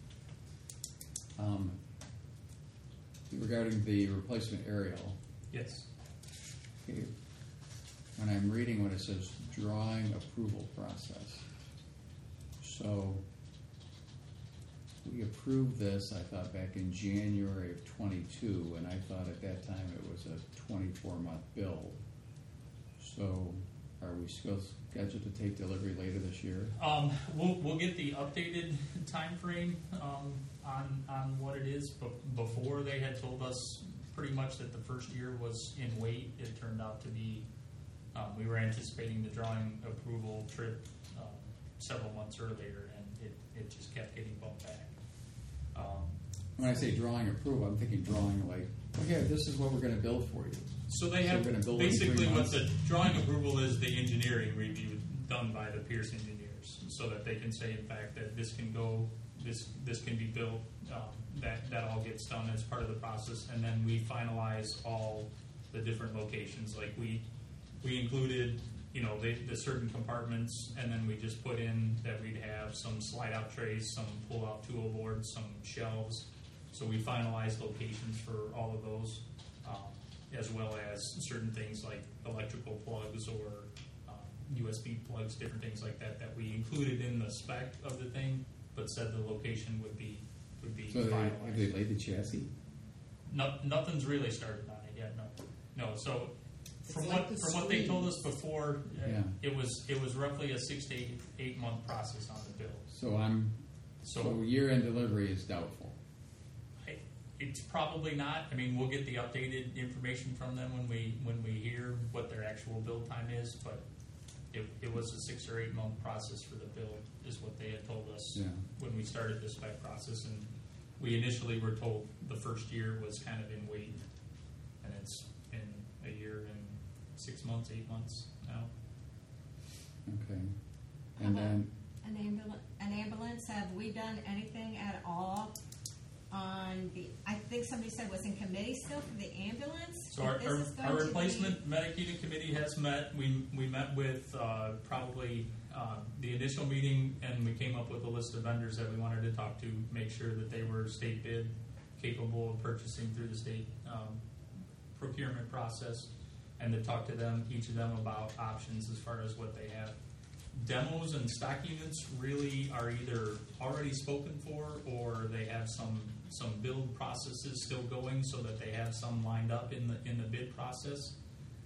A: Regarding the replacement aerial,
J: Yes.
A: okay, when I'm reading what it says, drawing approval process. So, we approved this, I thought, back in January of '22, and I thought at that time it was a 24-month build. So, are we still scheduled to take delivery later this year?
J: We'll get the updated time frame on what it is. But before, they had told us pretty much that the first year was in wait. It turned out to be we were anticipating the drawing approval trip several months earlier, and it just kept getting bumped back.
A: When I say drawing approval, I'm thinking drawing like, okay, this is what we're going to build for you.
J: So they
A: So
J: have
A: we're gonna build it in
J: basically
A: 3
J: what
A: months?
J: the drawing approval is, the engineering review done by the Pierce engineers, so that they can say, in fact, that this can go, this can be built. That all gets done as part of the process, and then we finalize all the different locations. Like we included, the certain compartments, and then we just put in that we'd have some slide-out trays, some pull-out tool boards, some shelves. So we finalized locations for all of those, as well as certain things like electrical plugs or USB plugs, different things like that we included in the spec of the thing, but said the location would be
A: So have
J: finalized.
A: they laid the chassis?
J: Nothing's really started on it yet. No. So
C: It's
J: from
C: like
J: what
C: the
J: they told us
C: screens.
J: before,
A: Yeah.
J: it was roughly a 6 to 8 month process on the build.
A: So year-end delivery is doubtful.
J: It's probably not. I mean, we'll get the updated information from them when we hear what their actual build time is. But it was a 6 or 8 month process for the build, is what they had told us
A: Yeah.
J: when we started this spec process. And we initially were told the first year was kind of in wait, and it's been a year and 6 months, 8 months now.
A: Okay. And then,
E: An ambulance, have we done anything at all on the, I think somebody said was in committee still for the ambulance?
J: So our,
E: This is going
J: our
E: to be-
J: replacement medicating committee has met. We met with probably the initial meeting, and we came up with a list of vendors that we wanted to talk to, make sure that they were state bid capable of purchasing through the state procurement process, and to talk to them, each of them, about options as far as what they have. Demos and stock units really are either already spoken for, or they have some build processes still going, so that they have some lined up in the bid process.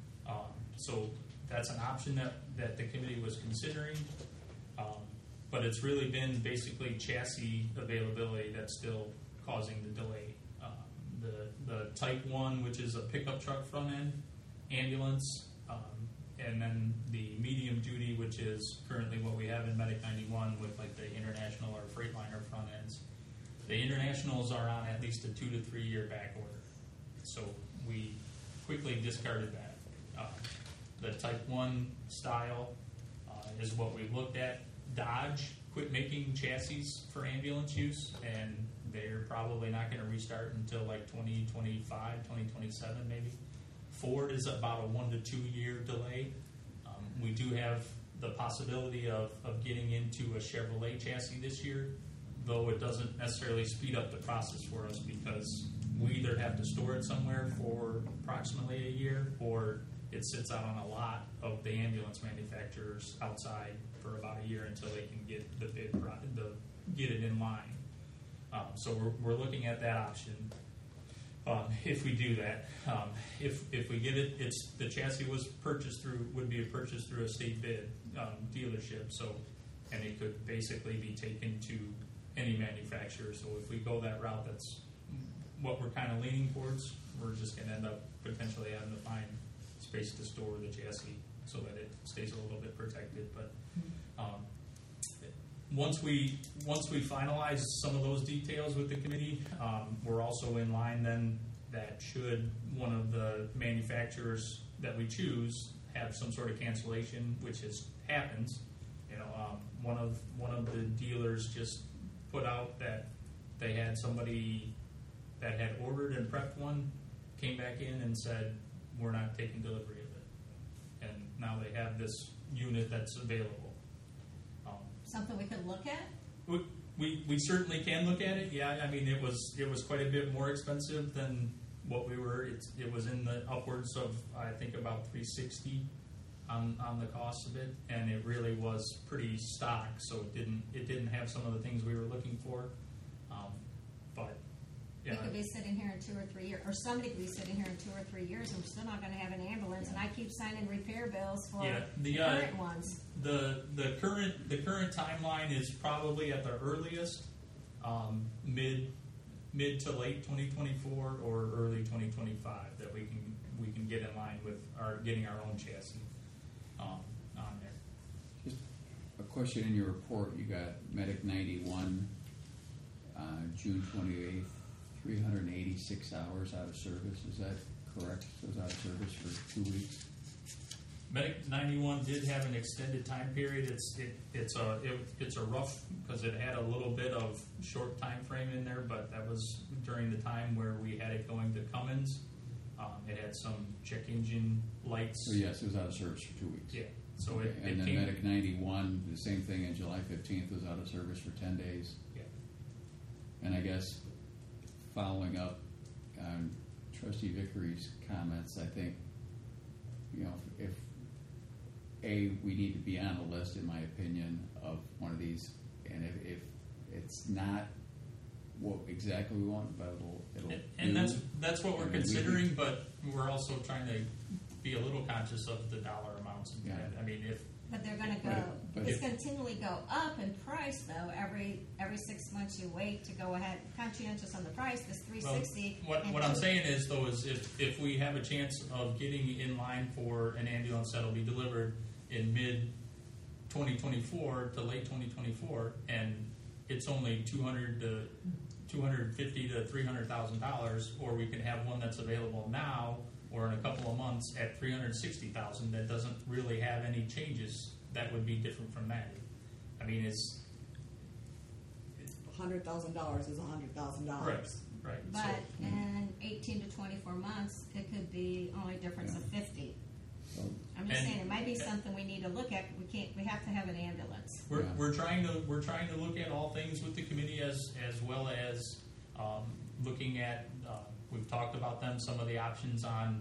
J: So that's an option that the committee was considering, but it's really been basically chassis availability that's still causing the delay. The Type 1, which is a pickup truck front end ambulance, and then the medium duty, which is currently what we have in Medic 91 with like the International or Freightliner front ends. The Internationals are on at least a 2 to 3 year back order, so we quickly discarded that. The Type 1 style is what we've looked at. Dodge quit making chassis for ambulance use, and they're probably not going to restart until like 2025, 2027 maybe. Ford is about a 1 to 2 year delay. We do have the possibility of getting into a Chevrolet chassis this year, though it doesn't necessarily speed up the process for us, because we either have to store it somewhere for approximately a year, or it sits out on a lot of the ambulance manufacturers outside for about a year until they can get get it in line. So we're looking at that option. If we do that, if we get it, the chassis would be purchased through a state bid dealership. So, and it could basically be taken to any manufacturer. So if we go that route, that's what we're kind of leaning towards. We're just going to end up potentially having to find space to store the chassis so that it stays a little bit protected. But once we finalize some of those details with the committee, we're also in line then that should one of the manufacturers that we choose have some sort of cancellation, which happens. One of the dealers just put out that they had somebody that had ordered and prepped one, came back in and said, we're not taking delivery of it. And now they have this unit that's available.
E: Something we could look at?
J: We certainly can look at it. Yeah, I mean it was quite a bit more expensive than what we were. It was in the upwards of, I think, about $360 on the cost of it, and it really was pretty stock. So it didn't have some of the things we were looking for. But yeah,
E: We could be sitting here in 2 or 3 years, or somebody could be sitting here in 2 or 3 years, and we're still not going to have an ambulance, and I keep signing repair bills for the current ones.
J: The current timeline is probably at the earliest mid to late 2024 or early 2025 that we can get in line with getting our own chassis on there.
A: just a question in your report, you got Medic 91, June 28th, 386 hours out of service. Is that correct? So it was out of service for 2 weeks?
J: Medic 91 did have an extended time period. It's a rough, because it had a little bit of short time frame in there, but that was during the time where we had it going to Cummins. It had some check engine lights.
A: So yes, it was out of service for 2 weeks.
J: Yeah. So
A: Okay.
J: it
A: And then
J: came.
A: Medic 91, the same thing, on July 15th, was out of service for 10 days.
J: Yeah.
A: And I guess following up on Trustee Vickery's comments, I think, if we need to be on a list, in my opinion, of one of these, and if it's not what exactly we want, but it'll
J: And
A: do.
J: that's what we're
A: And we
J: considering, but we're also trying to be a little conscious of the dollar amounts.
A: Yeah.
J: I mean,
E: But they're going to go.
A: But
E: It's
A: if-
E: continually go up in price, though. Every 6 months you wait to go ahead, conscientious on the price. This $360.
J: What I'm saying is, though, is if we have a chance of getting in line for an ambulance that'll be delivered in mid 2024 to late 2024, and it's only $250,000 to $300,000, or we can have one that's available now or in a couple of months at $360,000 that doesn't really have any changes that would be different from that. I mean, it's
C: $100,000 is $100,000.
J: right.
E: But in 18 to 24 months, it could be only a difference of 50. I'm just
J: And-
E: saying, it might be something we need to look at. We have to have an ambulance.
J: We're trying to look at all things with the committee as well as looking at. We've talked about them, some of the options on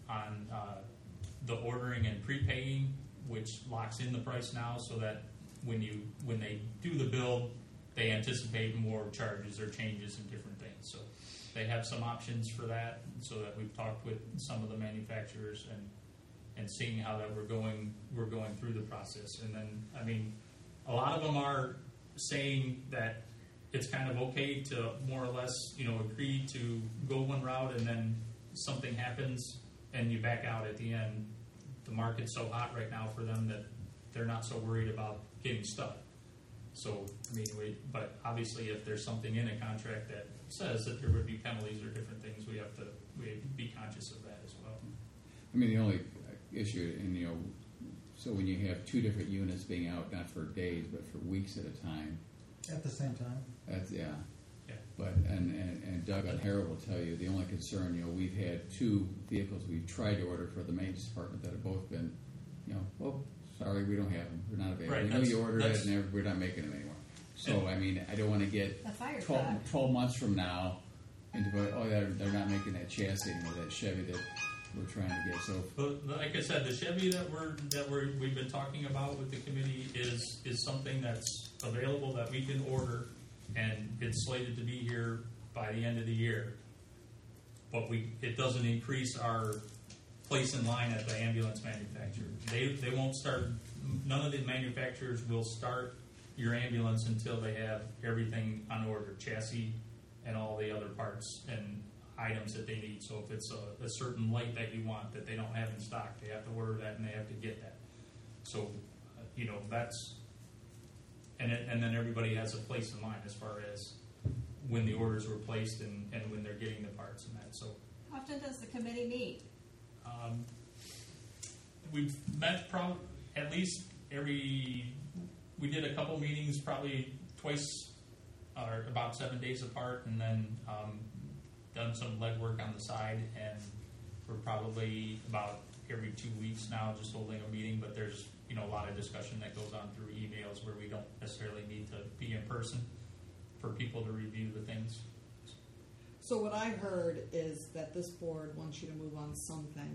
J: the ordering and prepaying, which locks in the price now, so that when they do the build, they anticipate more charges or changes and different things. So they have some options for that. So that we've talked with some of the manufacturers and seeing how that we're going through the process. And then, I mean, a lot of them are saying that it's kind of okay to more or less, agree to go one route, and then something happens and you back out at the end. The market's so hot right now for them that they're not so worried about getting stuck. So, I mean, but obviously if there's something in a contract that says that there would be penalties or different things, we have to be conscious of that as well.
A: I mean, the only issue, and so when you have two different units being out, not for days, but for weeks at a time.
K: At the same time?
A: That's, yeah.
J: Yeah.
A: But, and Doug and Harold will tell you, the only concern, we've had two vehicles we've tried to order for the maintenance department that have both been, oh, sorry, we don't have them. They're not available.
J: Right,
A: We know you ordered it,
J: that's-
A: and we're not making them anymore. So, I mean, I don't want to get
E: The fire
A: 12
E: truck.
A: months from now into, they're not making that chassis anymore, that Chevy that we're trying to get. So,
J: But like I said, the Chevy that we've been talking about with the committee is something that's available that we can order, and it's slated to be here by the end of the year. But it doesn't increase our place in line at the ambulance manufacturer. They won't start. None of the manufacturers will start your ambulance until they have everything on order, chassis and all the other parts and items that they need. So if it's a certain light that you want that they don't have in stock, they have to order that and they have to get that. So, that's, and then everybody has a place in line as far as when the orders were placed and when they're getting the parts and that. So
E: How often does the committee meet?
J: we've met at least we did a couple meetings probably twice or about 7 days apart, and then done some legwork on the side, and we're probably about every 2 weeks now just holding a meeting, but there's a lot of discussion that goes on through emails where we don't necessarily need to be in person for people to review the things.
C: So what I heard is that this board wants you to move on something.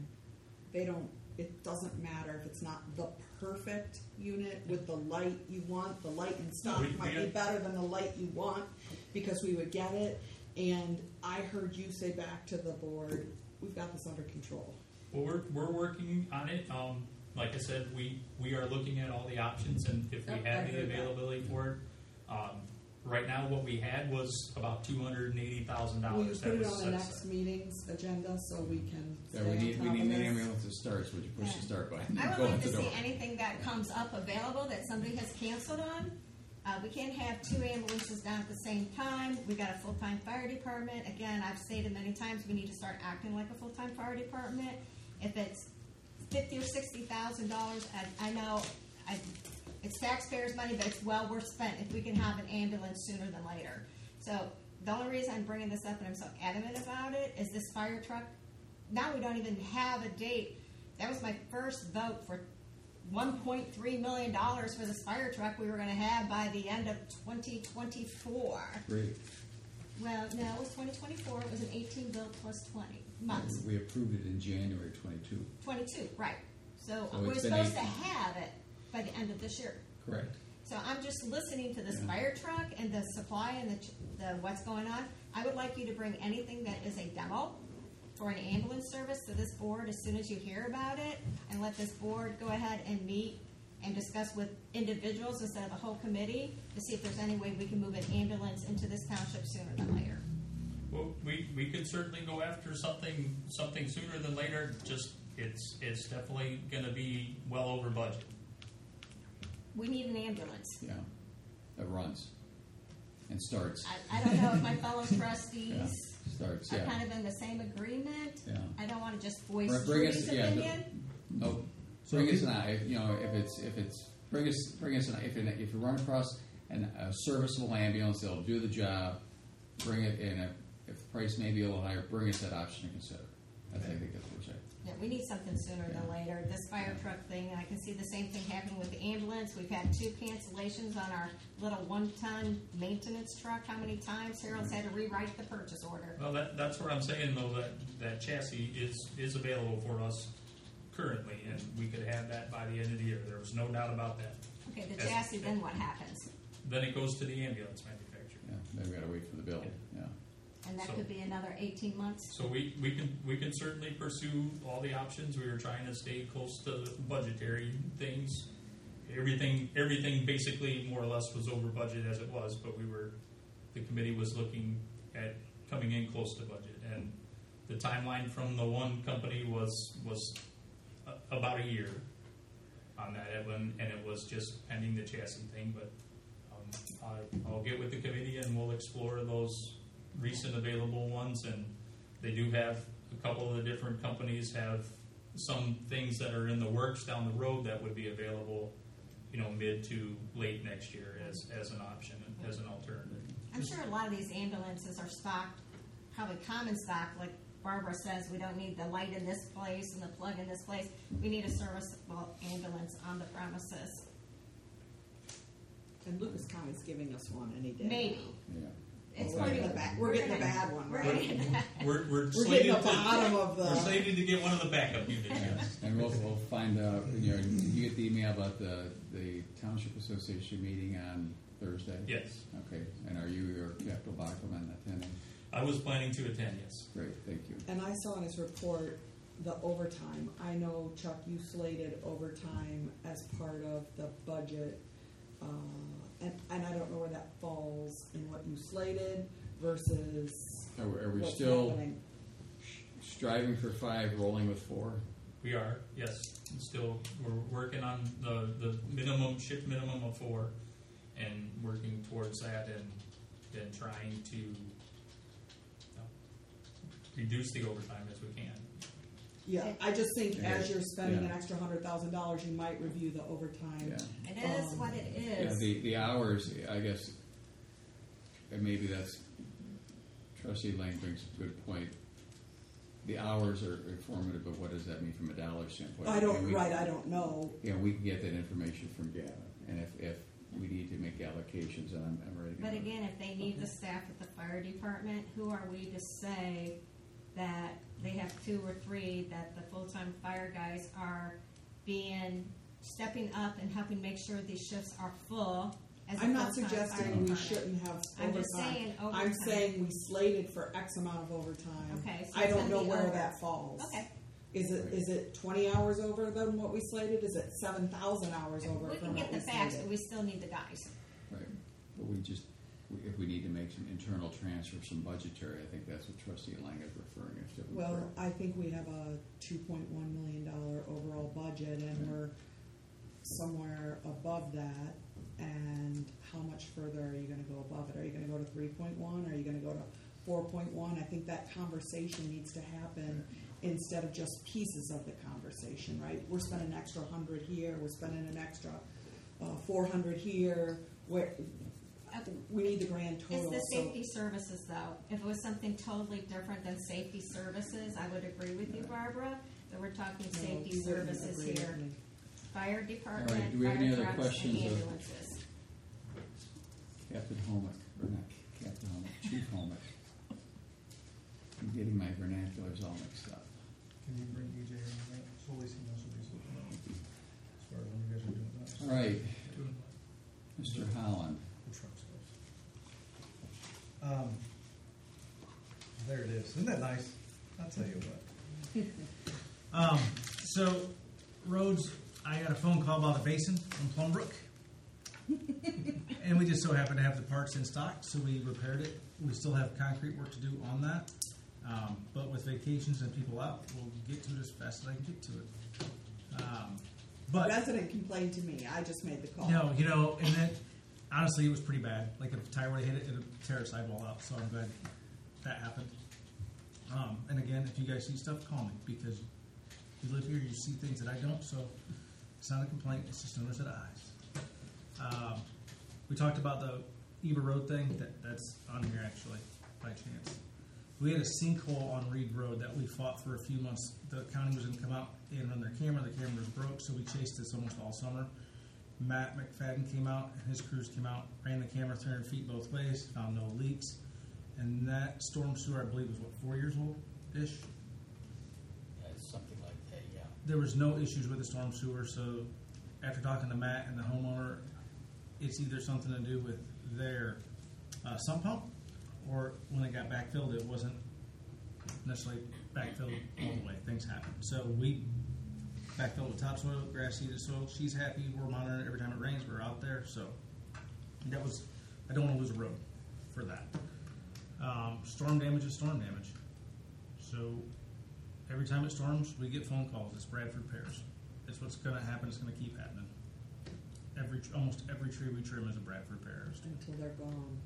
C: It doesn't matter if it's not the perfect unit with the light you want. The light in stock might be better than the light you want, because we would get it. And I heard you say back to the board, we've got this under control.
J: Well, we're working on it. Like I said, we are looking at all the options, and if we
C: Yep,
J: have
C: I
J: the
C: heard that.
J: availability for it. Right now, what we had was about $280,000.
C: Will you put it on the
J: set
C: next
J: aside.
C: meeting agenda so we can
A: yeah,
C: stay
A: we
C: on
A: need
C: top of
A: the
C: this?
A: ambulance to start, so would you push the start button?
E: I
A: and
E: would
A: go
E: like
A: out
E: to
A: the
E: see
A: door.
E: anything that comes up available that somebody has canceled on. We can't have two ambulances down at the same time. We got a full-time fire department. Again, I've stated many times, we need to start acting like a full-time fire department. If it's $50,000 or $60,000, I know it's taxpayers' money, but it's well worth spent if we can have an ambulance sooner than later. So the only reason I'm bringing this up and I'm so adamant about it is this fire truck. Now we don't even have a date. That was my first vote for $1.3 million for this fire truck we were going to have by the end of 2024.
A: Great.
E: Well, no, it was 2024. It was an 18 build plus 20 months.
A: We approved it in January 22.
E: 22, right. So,
A: So
E: we're
A: it's been
E: supposed to
A: 18.
E: have it by the end of this year.
A: Correct.
E: So I'm just listening to this
A: Yeah.
E: fire truck and the supply and the what's going on. I would like you to bring anything that is a demo for an ambulance service to this board as soon as you hear about it, and let this board go ahead and meet and discuss with individuals instead of a whole committee to see if there's any way we can move an ambulance into this township sooner than later.
J: Well, we could certainly go after something sooner than later. Just it's definitely going to be well over budget.
E: We need an ambulance.
A: Yeah, that runs and starts.
E: I don't know if my fellow trustees
A: Starts,
E: are
A: yeah.
E: kind of in the same agreement.
A: Yeah.
E: I don't want to just voice
A: Bring us,
E: Julie's
A: yeah,
E: opinion.
A: no,
H: So
A: bring
H: if
A: us
H: you-
A: an eye, you know, if it's, bring us an, if you run across a serviceable ambulance that'll do the job, bring it in, if the price may be a little higher, bring us that option to consider. I think that's what we're saying.
E: Yeah, we need something sooner than
A: Yeah.
E: later. This fire truck thing, I can see the same thing happening with the ambulance. We've had 2 cancellations on our little 1-ton maintenance truck. How many times Harold's had to rewrite the purchase order?
J: Well, that's where I'm saying though that chassis is available for us currently, and we could have that by the end of the year. There was no doubt about that.
E: Okay, the
J: Yes.
E: chassis, then what happens?
J: Then it goes to the ambulance manufacturer.
A: Yeah, then we gotta wait for the bill, yeah.
E: And that
J: So-
E: could be another 18 months?
J: So we can certainly pursue all the options. We were trying to stay close to the budgetary things. Everything basically more or less was over budget as it was, but the committee was looking at coming in close to budget. And the timeline from the one company was about a year on that one, and it was just pending the chassis thing. But I'll get with the committee and we'll explore those recent available ones, and they do have a couple of the different companies have some things that are in the works down the road that would be available, you know, mid to late next year as an option, as an alternative.
E: I'm sure a lot of these ambulances are stocked, probably common stock, like Barbara says, we don't need the light in this place and the plug in this place. We need a serviceable ambulance on the premises.
C: And Lucas County's giving us one any day.
E: Maybe.
A: Yeah.
E: It's
C: We're
E: going
C: getting
E: to
C: the bad, we're getting the bad one,
E: We're
C: right?
E: getting that.
J: We're
C: We're
J: slated
C: getting the
J: to,
C: bottom of
J: we're
C: the.
J: slated to get one of the backup units.
A: Yeah, and we'll find out, you know, did you get the email about the Township Association meeting on Thursday?
J: Yes,
A: Okay, and are you or Capital Bachman attending?
J: I was planning to attend. Yes.
A: Great, thank you.
C: And I saw in his report the overtime. I know, Chuck, you slated overtime as part of the budget. And I don't know where that falls in what you slated versus
A: Are we
C: what's
A: still
C: happening.
A: striving for 5, rolling with 4?
J: We are, yes. Still, we're working on the shift minimum of 4, and working towards that, and trying to reduce the overtime as we can.
C: Yeah, I just think as you're spending an
A: Yeah.
C: extra $100,000, you might review the overtime.
A: Yeah.
E: It is what it
A: Yeah,
E: is.
A: the hours, I guess, and maybe that's, Trustee Lane brings a good point. The hours are informative, but what does that mean from a dollar standpoint?
C: I
A: And
C: don't,
A: we-
C: right, I don't know.
A: Yeah, we can get that information from Gavin, and if we need to make allocations, then I'm ready to go.
E: But again, if they need the staff at the fire department, who are we to say that they have 2 or 3, that the full-time fire guys are stepping up and helping make sure these shifts are full as a
C: I'm not
E: full-time fire
C: suggesting we
E: department?
C: shouldn't have
E: I'm just
C: overtime.
E: saying
C: I'm
E: overtime.
C: saying we slated for X amount of overtime.
E: Okay, so
C: I
E: it's
C: don't
E: gonna
C: know
E: be
C: where
E: over.
C: that falls.
E: Okay.
C: Is it 20 hours over than what we slated? Is it 7,000 hours over
E: We
C: from
E: can get
C: what
E: the
C: we
E: facts, but
C: slated?
E: we still need the guys.
A: Right, but if we need to make some internal transfer, some budgetary, I think that's what Trustee Lang is referring to.
C: Well, I think we have a $2.1 million overall budget, and we're somewhere above that. And how much further are you going to go above it? Are you going to go to 3.1? Are you going to go to 4.1? I think that conversation needs to happen instead of just pieces of the conversation, right? We're spending an extra 100 here. We're spending an extra 400 here. We need the grand total.
E: It's the
C: so-
E: safety services, though. If it was something totally different than safety services, I would agree with you, Barbara, that we're talking
C: No,
E: safety
C: you wouldn't
E: services
C: agree with
E: here.
C: me.
E: Fire
A: All right,
E: department,
A: do we have
E: fire
A: any other
E: trucks, and
A: questions of-
E: ambulances.
A: Captain Homick, or not Captain Homick, Chief Homick. I'm getting my vernaculars all mixed up.
H: Can you bring EJ in on that? So at least he knows what he's looking at. As far as when you guys are doing that.
A: All right, Mr. Holland.
H: The truck stuff. There it is. Isn't that nice? I'll tell you what. So, roads, I got a phone call about a basin on Plumbrook. And we just so happen to have the parts in stock, so we repaired it. We still have concrete work to do on that. But with vacations and people out, we'll get to it as fast as I can get to it. But
C: resident complained to me. I just made the call.
H: no, you know, and then honestly, it was pretty bad. Like if a tire would have hit it, it would tear a sidewall out. So I'm glad that happened. And again, if you guys see stuff, call me because you live here, you see things that I don't. So it's not a complaint; it's just another set of eyes. We talked about the Eber Road thing. That's on here actually, by chance. We had a sinkhole on Reed Road that we fought for a few months. The county was going to come out and run their camera. The camera was broke, so we chased this almost all summer. Matt McFadden came out, and his crews came out, ran the camera 300 feet both ways, found no leaks. And that storm sewer, I believe, was, 4 years old-ish?
G: Yeah, it's something like that, yeah.
H: There was no issues with the storm sewer, so after talking to Matt and the homeowner, it's either something to do with their sump pump, or when it got backfilled, it wasn't necessarily backfilled all the way. Things happen. So we backfilled with topsoil, grass seeded soil. She's happy. We're monitoring it every time it rains. We're out there. So that was, I don't want to lose a road for that. Storm damage is storm damage. So every time it storms, we get phone calls. It's Bradford Pears. It's what's going to happen. It's going to keep happening. Almost every tree we trim is a Bradford Pear.
C: Until they're gone.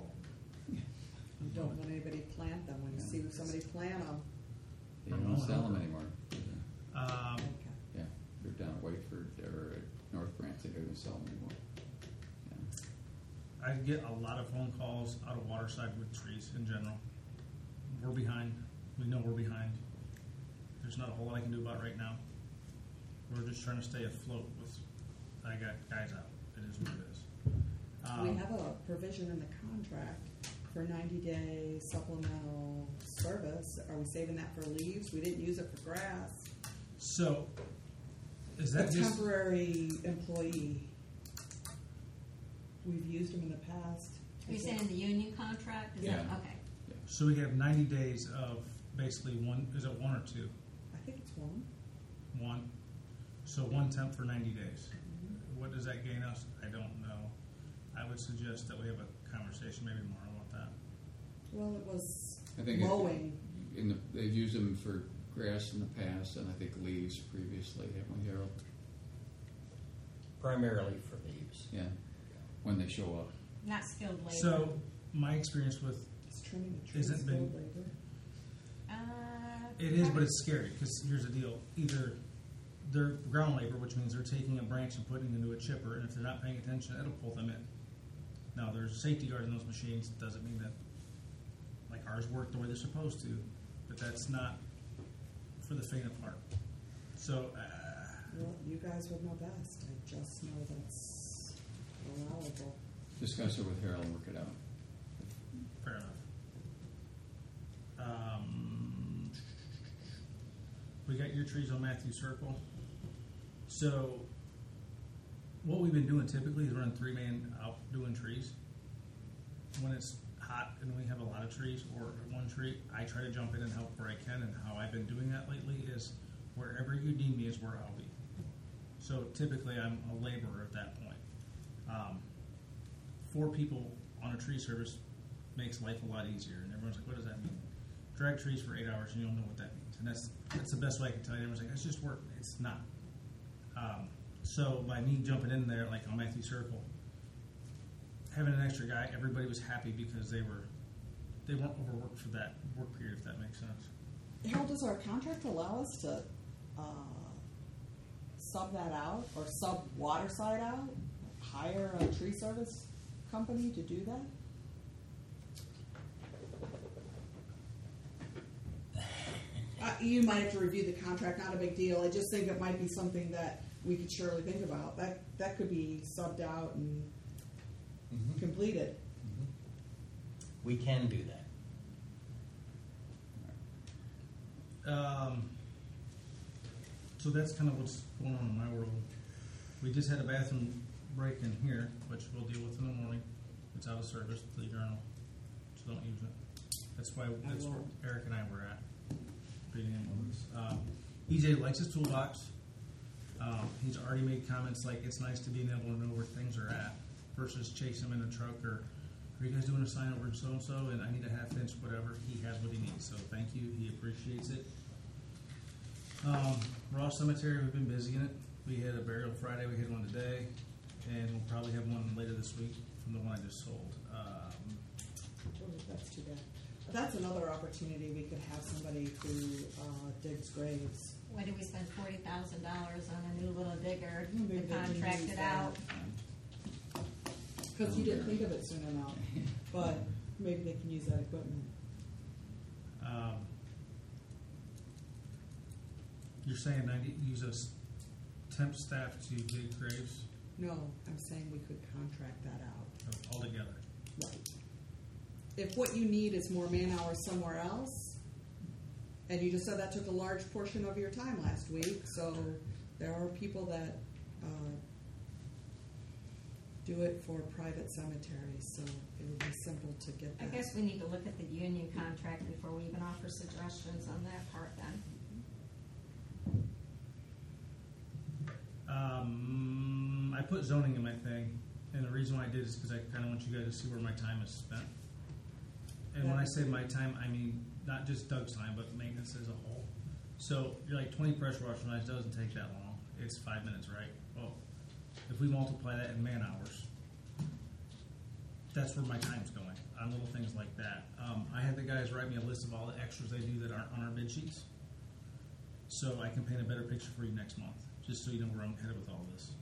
C: You don't want anybody to plant them. When you see somebody plant them,
A: They don't sell them anymore.
C: okay.
A: Yeah, they're down at Whiteford or at North Branch. They don't sell them anymore. Yeah.
H: I get a lot of phone calls out of Waterside with trees in general. We're behind. We know we're behind. There's not a whole lot I can do about it right now. We're just trying to stay afloat with, I got guys out. It is what it is.
C: We have a provision in the contract for 90-day supplemental service. Are we saving that for leaves? We didn't use it for grass.
H: So, is that
C: A
H: just,
C: temporary employee. We've used them in the past.
E: Are you saying in the union contract? Is that,
A: Yeah.
E: okay.
H: so we have 90 days of basically one, is it one or two?
C: I think it's one.
H: One. So one temp for 90 days. What does that gain us? I don't know. I would suggest that we have a conversation maybe tomorrow about that.
C: Well, it was
A: I think
C: mowing.
A: they've used them for grass in the past, and I think leaves previously, haven't we, Harold?
G: Primarily for leaves.
A: Yeah, when they show up.
E: Not skilled labor.
H: So, my experience with
C: It's trimming the trees.
H: Isn't been-
C: skilled labor.
H: it is, but it's scary because here's the deal: either they're ground labor, which means they're taking a branch and putting it into a chipper, and if they're not paying attention, it'll pull them in. Now, there's safety guards in those machines. Doesn't mean that like ours work the way they're supposed to, but that's not for the faint of heart. So,
C: Well, you guys would know best. I just know that's allowable.
A: Discuss it with Harold and work it out.
H: fair enough. We got your trees on Matthew Circle. So, what we've been doing typically is running 3-man out doing trees. When it's hot and we have a lot of trees or one tree, I try to jump in and help where I can. And how I've been doing that lately is wherever you need me is where I'll be. So typically I'm a laborer at that point. 4 people on a tree service makes life a lot easier. And everyone's like, what does that mean? Drag trees for 8 hours and you don't know what that means. And that's the best way I can tell you. Everyone's like, it's just work. It's not. So by me jumping in there, like on Matthew Circle, having an extra guy, everybody was happy because they weren't overworked for that work period, if that makes sense.
C: Harold, does our contract allow us to sub that out or sub Waterside out? Hire a tree service company to do that? You might have to review the contract, not a big deal. I just think it might be something that we could surely think about. That could be subbed out and completed.
G: We can do that.
H: So that's kind of what's going on in my world. We just had a bathroom break in here, which we'll deal with in the morning. It's out of service to the urinal, so don't use it. That's where Eric and I were at. Being EJ likes his toolbox. He's already made comments like it's nice to be able to know where things are at versus chase him in a truck or are you guys doing a sign over in so and so and I need a half inch, whatever. He has what he needs, so thank you. He appreciates it. Ross Cemetery, we've been busy in it. We had a burial Friday, we had one today, and we'll probably have one later this week from the one I just sold.
C: That's too bad. That's another opportunity. We could have somebody who digs graves.
E: Why do we spend $40,000 on a new little digger
C: Maybe
E: to
C: they can
E: contract
C: use
E: it
C: that.
E: out?
C: Because you didn't think of it soon enough, but maybe they can use that equipment.
H: You're saying use a temp staff to dig graves
C: No, I'm saying we could contract that out.
H: altogether?
C: Right. If what you need is more man hours somewhere else, and you just said that took a large portion of your time last week, so there are people that do it for private cemeteries, so it would be simple to get
E: I
C: that.
E: guess we need to look at the union contract before we even offer suggestions on that part then.
H: I put zoning in my thing, and the reason why I did is because I kind of want you guys to see where my time is spent. And when I say my time, I mean not just Doug's time, but maintenance as a whole. So you're like 20 pressure washer lines doesn't take that long. It's 5 minutes, right? Well, if we multiply that in man hours, that's where my time's going on little things like that. I had the guys write me a list of all the extras they do that aren't on our bid sheets, so I can paint a better picture for you next month, just so you know where I'm headed with all this.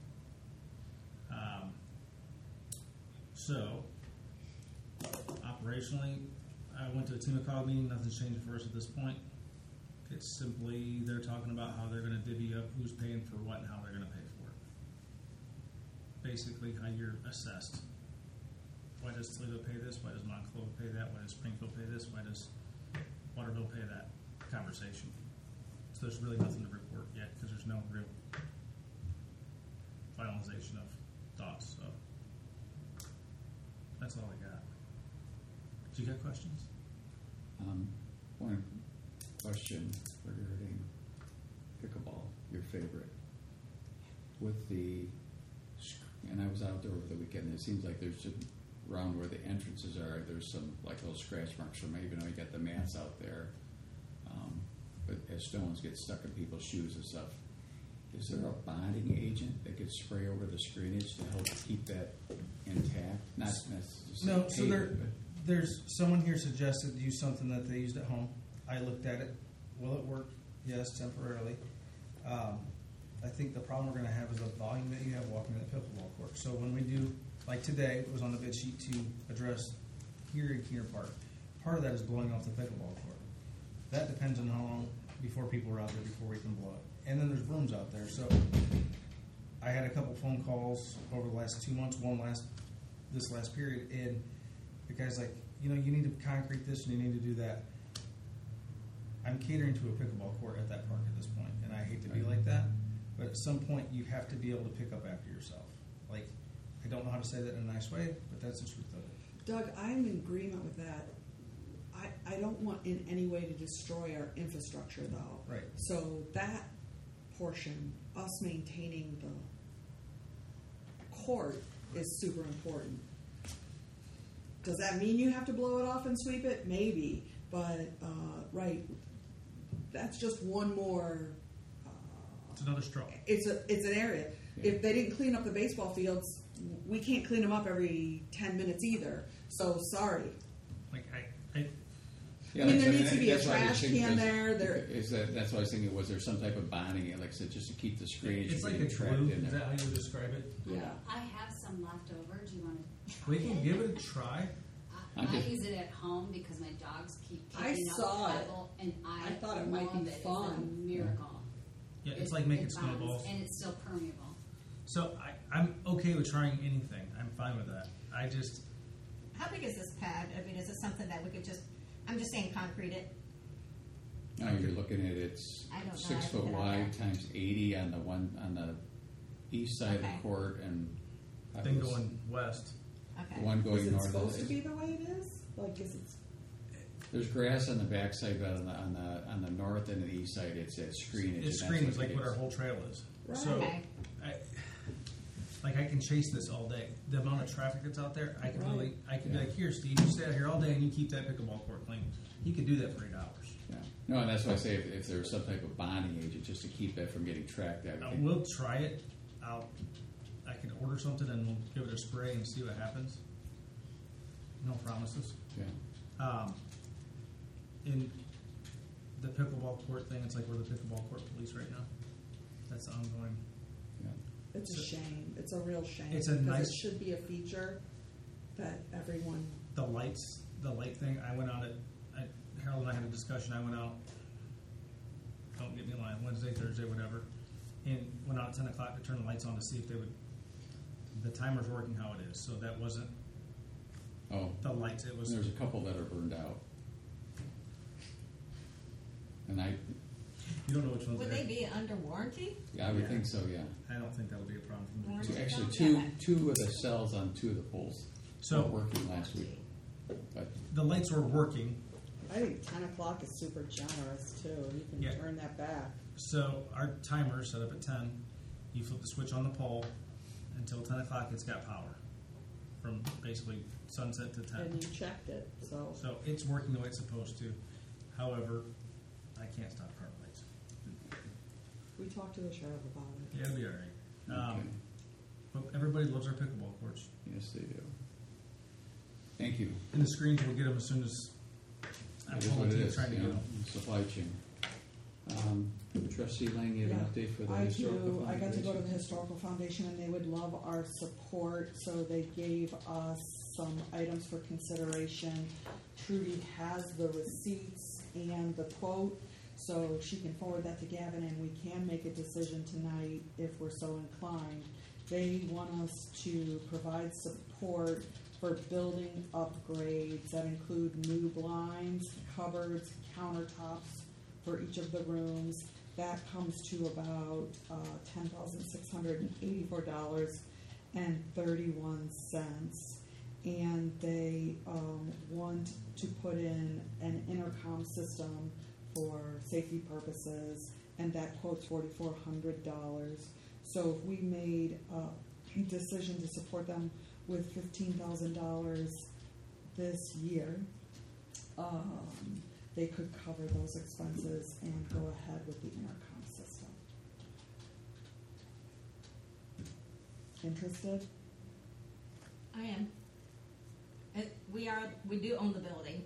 H: So, operationally, I went to a Team of Cog meeting. Nothing's changed for us at this point. It's simply they're talking about how they're going to divvy up who's paying for what and how they're going to pay for it. Basically, how you're assessed. Why does Toledo pay this? Why does Monclova pay that? Why does Springfield pay this? Why does Waterville pay that? Conversation. So there's really nothing to report yet because there's no real finalization of thoughts. So that's all I got. Do you got questions?
A: One question regarding pickleball, your favorite. With the, and I was out there over the weekend, it seems like there's just around where the entrances are, there's some like little scratch marks from even though you got the mats out there. But as stones get stuck in people's shoes and stuff, is there a bonding agent that could spray over the screenage to help keep that intact? Not necessarily.
H: No, so there's someone here suggested to use something that they used at home. I looked at it. Will it work? Yes, temporarily. I think the problem we're going to have is the volume that you have walking in the pickleball court. So when we do, like today, it was on the bid sheet to address here and here part. Part of that is blowing off the pickleball court. That depends on how long before people are out there before we can blow it. And then there's rooms out there. So I had a couple phone calls over the last 2 months, this last period, and the guy's like, you need to concrete this and you need to do that. I'm catering to a pickleball court at that park at this point, and I hate to be like that, but at some point you have to be able to pick up after yourself. Like, I don't know how to say that in a nice way, but that's the truth of it.
C: Doug, I'm in agreement with that. I don't want in any way to destroy our infrastructure, though.
H: Right.
C: So that portion, us maintaining the court, is super important. Does that mean you have to blow it off and sweep it? Maybe, but right, that's just one more.
H: It's another straw.
C: It's an area.
A: Yeah.
C: If they didn't clean up the baseball fields, we can't clean them up every 10 minutes either. So sorry.
H: Like
A: Yeah,
C: I mean, there
A: that's-
C: needs to be a
A: that's why I
C: trash
A: think
C: can
A: there's-
C: there.
A: That's why I was thinking, was there some type of bonding, like I said, just to keep the screenage
H: it's
A: from
H: like a
A: getting trapped
H: glue.
A: in
H: Is
A: there?
H: that how you would describe it?
C: Yeah.
K: I have some left over. Do you want to try
H: We can
K: it?
H: give it a try.
K: I use it at home because my dogs keep
C: I
K: kicking up
C: saw
K: the
C: it.
K: pebble, and I
C: thought it might
K: love
C: be
K: it.
C: fun.
K: It's a miracle.
H: Yeah, it's like making
K: it bonds,
H: snowballs.
K: and it's still permeable.
H: So I'm okay with trying anything. I'm fine with that. I just
E: How big is this pad? I mean, is it something that we could I'm just saying concrete it.
A: Now you're looking at it's
E: I don't know.
A: 6
E: I
A: foot
E: put it out
A: wide
E: there.
A: times 80 on the east side of
E: Okay.
A: the court, and I
H: thing
A: was-
H: going west.
A: the
E: Okay.
A: one
C: Is
A: going
C: it
A: north.
C: supposed to be the way it is? Like, is it?
A: There's grass on the backside, but on the north and the east side, it's that screenage.
H: It's
A: and that's
H: screenage
A: what
H: like
A: it
H: what our
A: is.
H: whole trail is.
C: Right.
H: So
E: Okay.
H: I can chase this all day. The amount of traffic that's out there, I could
C: Right.
H: I could be like, here, Steve, you stay out here all day and you keep that pickleball court clean. He could do that for 8 hours.
A: Yeah. No, and that's why I say if there's some type of bonding agent, just to keep that from getting tracked, I would think.
H: We'll try it. I can order something and we'll give it a spray and see what happens. No promises.
A: Yeah.
H: In the pickleball court thing, it's like we're the pickleball court police right now. That's ongoing.
A: Yeah.
C: It's a shame. It's a real shame.
H: It's a
C: because
H: nice-
C: It should be a feature that everyone.
H: The light thing, I went out Harold and I had a discussion, I went out, don't get me lying, Wednesday, Thursday, whatever, and went out at 10 o'clock to turn the lights on to see if the timer's working how it is, so that wasn't
A: Oh,
H: the lights, it was,
A: there's a couple that are burned out. And
H: you don't know which ones
E: Would
H: they
E: they
H: are.
E: be under warranty?
A: I would
H: Yeah.
A: think so, yeah.
H: I don't think that'll be a problem for me.
E: Warranty.
A: Actually,
E: Don't
A: two of the cells on two of the poles
H: So-
A: weren't working last week. But
H: The lights were working,
C: I think 10 o'clock is super generous too. You can
H: Yeah.
C: turn that back.
H: so our timer set up at 10, you flip the switch on the pole, until 10 o'clock it's got power, from basically sunset to 10.
C: And you checked it, so.
H: So it's working the way it's supposed to. However, I can't stop car lights.
C: We talked to the sheriff about it.
H: Yeah, it'll be all right.
A: okay.
H: But everybody loves our pickleball courts.
A: Yes, they do. Thank you.
H: And the screens, we'll get them as soon as I'm
A: That is what it is,
H: trying to
A: you
H: get
A: know,
H: them.
A: supply chain. Trustee Lang, you have an update for the
C: I
A: historical
C: do. I got to go to
A: foundation?
C: the Historical Foundation and they would love our support, so they gave us some items for consideration. Trudy has the receipts and the quote, so she can forward that to Gavin and we can make a decision tonight if we're so inclined. They want us to provide support for building upgrades that include new blinds, cupboards, countertops for each of the rooms. That comes to about $10,684.31. And they want to put in an intercom system for safety purposes, and that quote's $4,400. So if we made a decision to support them with $15,000 this year, they could cover those expenses and go ahead with the intercom system. Interested?
E: I am. We do own the building.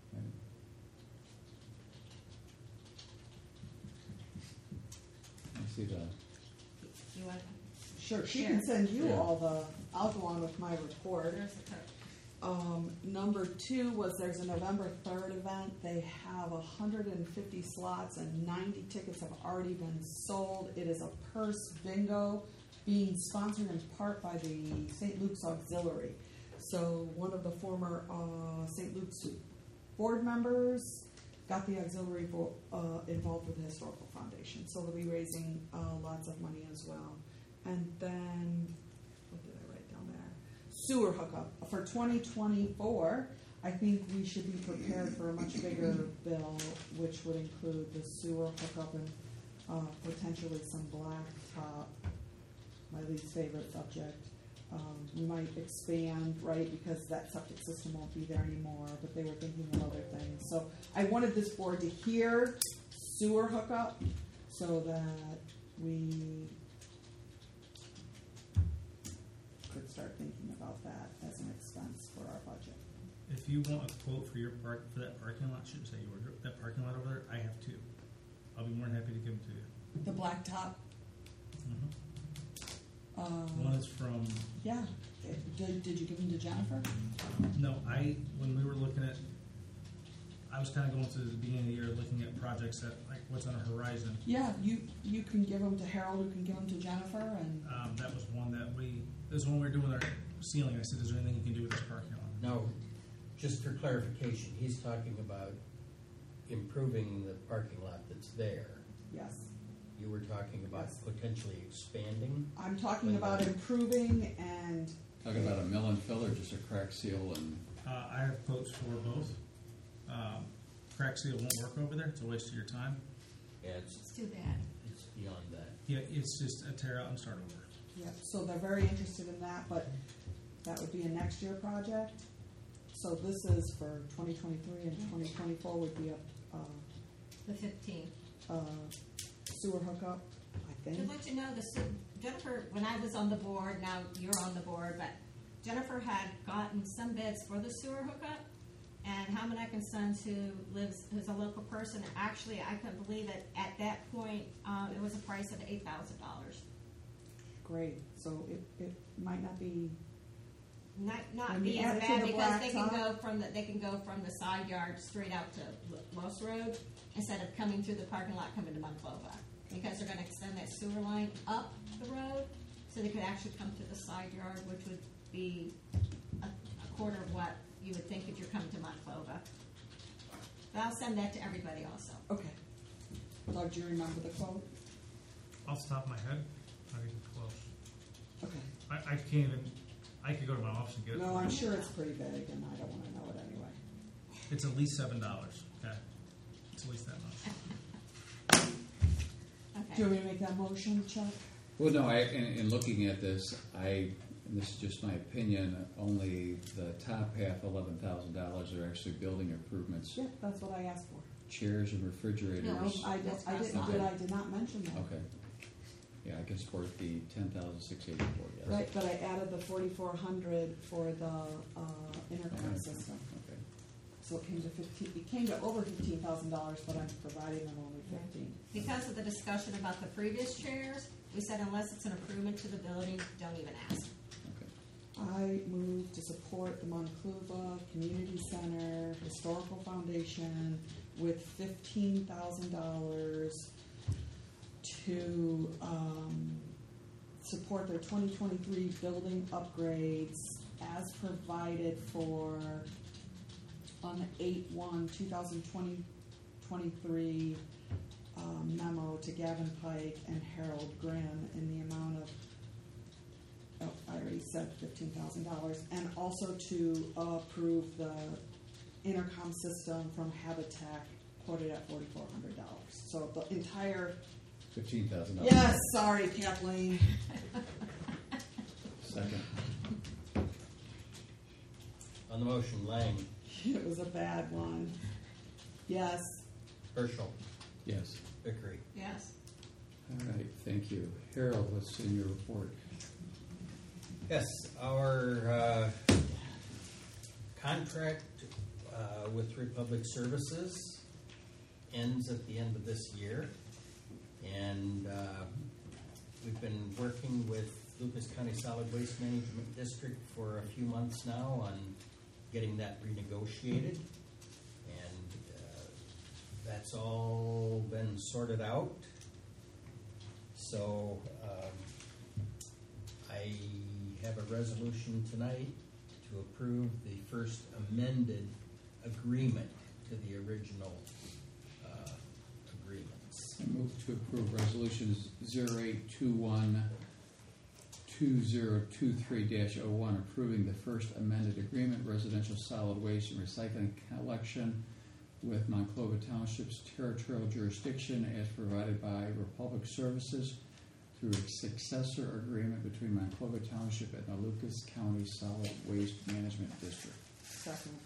A: I see the,
E: You want,
C: Sure, she
E: Sure.
C: can send you
A: Yeah.
C: all I'll go on with my report.
E: there's the code.
C: Number 2 was there's a November 3rd event. They have 150 slots and 90 tickets have already been sold. It is a purse bingo being sponsored in part by the St. Luke's Auxiliary. So one of the former St. Luke's board members got the auxiliary involved with the Historical Foundation. So they'll be raising lots of money as well. And then, what did I write down there? Sewer hookup. For 2024, I think we should be prepared for a much bigger bill, which would include the sewer hookup and potentially some blacktop, my least favorite subject. We might expand, right, because that septic system won't be there anymore, but they were thinking of other things. So I wanted this board to hear sewer hookup so that we could start thinking about that as an expense for our budget.
H: If you want a quote for that parking lot, shouldn't say you order it, that parking lot over there, I have 2. I'll be more than happy to give them to you.
C: The blacktop,
H: One is from,
C: yeah. Did you give them to Jennifer?
H: no, when we were looking at, I was kind of going through the beginning of the year, looking at projects that, like, what's on the horizon.
C: Yeah, you can give them to Harold, who can give them to Jennifer, and
H: That was one that this one we were doing our ceiling. I said, is there anything you can do with this parking lot?
G: No, just for clarification, he's talking about improving the parking lot that's there.
C: yes.
G: You were talking about
C: Yes.
G: potentially expanding.
C: I'm talking about improving and
A: talking about a mill and fill or just a crack seal and,
H: I have quotes for both. Crack seal won't work over there. It's a waste of your time.
G: Yeah,
E: It's too bad.
G: it's beyond that.
H: Yeah, it's just a tear out and start over.
C: yeah, so they're very interested in that, but that would be a next year project. So this is for 2023 and 2024 would be a
E: The 15th.
C: Sewer hookup, I
E: To
C: think.
E: let you know, Jennifer, when I was on the board, now you're on the board, but Jennifer had gotten some bids for the sewer hookup. And Hamanek and Sons, who's a local person, actually, I couldn't believe it. At that point, it was a price of $8,000.
C: Great, so it might not be,
E: Not
C: When
E: be
C: you
E: as
C: add it to
E: bad
C: the
E: because they can
C: blacktop?
E: go from the side yard straight out to Los Road instead of coming through the parking lot coming to Monclova, because they're going to extend that sewer line up the road so they could actually come to the side yard, which would be a quarter of what you would think if you're coming to Monclova. But I'll send that to everybody also.
C: okay. Doug, do you remember the quote?
H: Off the top of my head, I think it's close.
C: Okay.
H: I can't even, I could go to my office and get it.
C: No, I'm sure it's pretty big, and I don't want to know it anyway.
H: It's at least $7, okay? It's at least that much.
E: Okay.
C: Do you want me to make that motion, Chuck?
A: Well, no, in looking at this, and this is just my opinion, only the top half, $11,000, are actually building improvements.
C: Yeah, that's what I asked for.
A: Chairs and refrigerators.
C: No, I
A: Okay.
C: did not mention that.
A: Okay. Yeah, I can support the 10,684, yes.
C: Right, but I added the 4,400 for the intercom
A: Okay.
C: system.
A: Okay.
C: So it came to over $15,000, but I'm providing them only 15.
E: Because of the discussion about the previous chairs, we said unless it's an improvement to the building, don't even ask.
A: Okay.
C: I move to support the Monclova Community Center Historical Foundation with $15,000 to support their 2023 building upgrades as provided for on the 8/1/2023 memo to Gavin Pike and Harold Grimm in the amount of, I already said $15,000, and also to approve the intercom system from Habitat quoted at $4,400. So the entire,
A: $15,000.
C: yes, sorry, Kathleen.
A: Second.
G: On the motion, Lang,
C: It was a bad one. Yes.
G: Herschel,
A: Yes.
G: Vickery.
E: Yes.
A: All right, thank you. Harold, what's in your report?
G: Yes, our contract with Republic Services ends at the end of this year, and we've been working with Lucas County Solid Waste Management District for a few months now on getting that renegotiated, and that's all been sorted out. So I have a resolution tonight to approve the first amended agreement to the original agreements.
A: I move to approve resolutions 0821-2023-01, approving the first amended agreement, residential solid waste and recycling collection with Monclova Township's territorial jurisdiction as provided by Republic Services through a successor agreement between Monclova Township and the Lucas County Solid Waste Management District.
C: Second.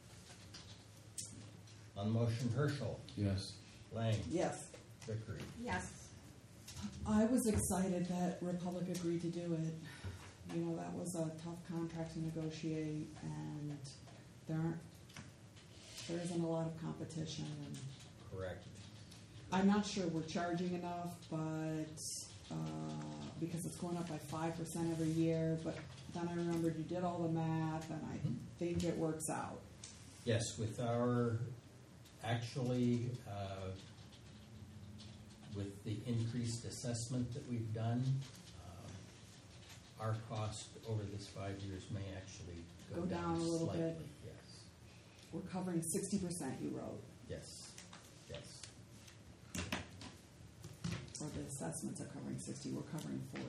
G: On the motion, Herschel,
A: Yes.
G: Lang,
C: Yes.
G: Vickery.
E: Yes.
C: I was excited that Republic agreed to do it. You know, that was a tough contract to negotiate, and there isn't a lot of competition. And
G: Correct.
C: I'm not sure we're charging enough, but because it's going up by 5% every year. But then I remembered you did all the math, and I think it works out.
G: Yes, with our, actually, with the increased assessment that we've done, our cost over this 5 years may actually
C: Go down a little
G: slightly.
C: bit.
G: Yes,
C: We're covering 60%. You wrote,
G: yes, yes.
C: or the assessments are covering 60. We're covering 40.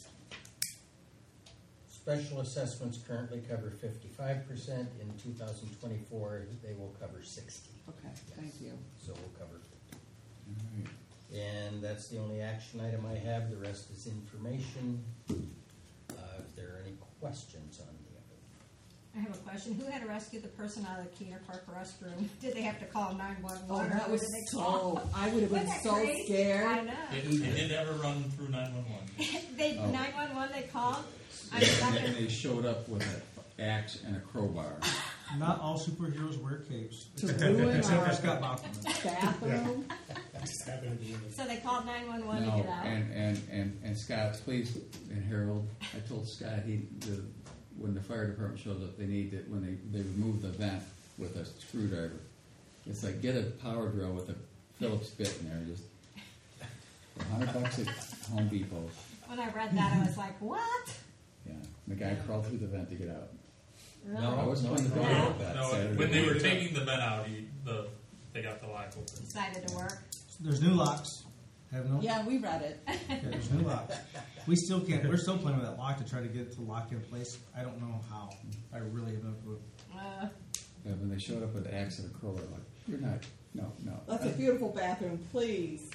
G: Special assessments currently cover 55%. In 2024, they will cover 60.
C: Okay, thank you.
G: So we'll cover 50.
A: All right.
G: And that's the only action item I have. The rest is information. If there are any questions on the other.
E: I have a question. Who had to rescue the person out of the Keener Park restroom? Did they have to call 911?
C: Oh,
E: or
C: that
E: who
C: was
E: did they call?
C: so, I would have been
E: Wasn't that
C: so
E: crazy? I
C: scared.
E: know.
J: It did ever run through 911.
E: They
A: Oh.
E: 911 they called. I was stuck
A: And
E: in,
A: they showed up with an axe and a crowbar.
H: Not all superheroes wear capes.
C: To ruin
H: Except
C: our
H: for Scott Baukelman.
C: bathroom.
I: Just happened to be in the-
E: so they called 911 to
A: No,
E: get out.
A: and Scott, please, and Harold, I told Scott when the fire department shows up, they need to, when they remove the vent with a screwdriver, it's like get a power drill with a Phillips bit in there, just $100 at Home Depot.
E: When I read that, I was like, what?
A: Yeah, the guy crawled through the vent to get out.
E: Really?
A: I was playing the
E: no.
A: video with that
J: No,
A: Saturday
J: when they were
A: morning.
J: taking the vent out, they got the lock open.
E: Decided to work.
H: There's new locks. Have no.
C: Yeah, we read it.
H: Okay, there's new locks. We still can't. We're still playing with that lock to try to get it to lock in place. I don't know how. I really have no clue.
A: Yeah, when they showed up with the axe and a crowbar, like, you're not, no.
C: That's a beautiful bathroom, please.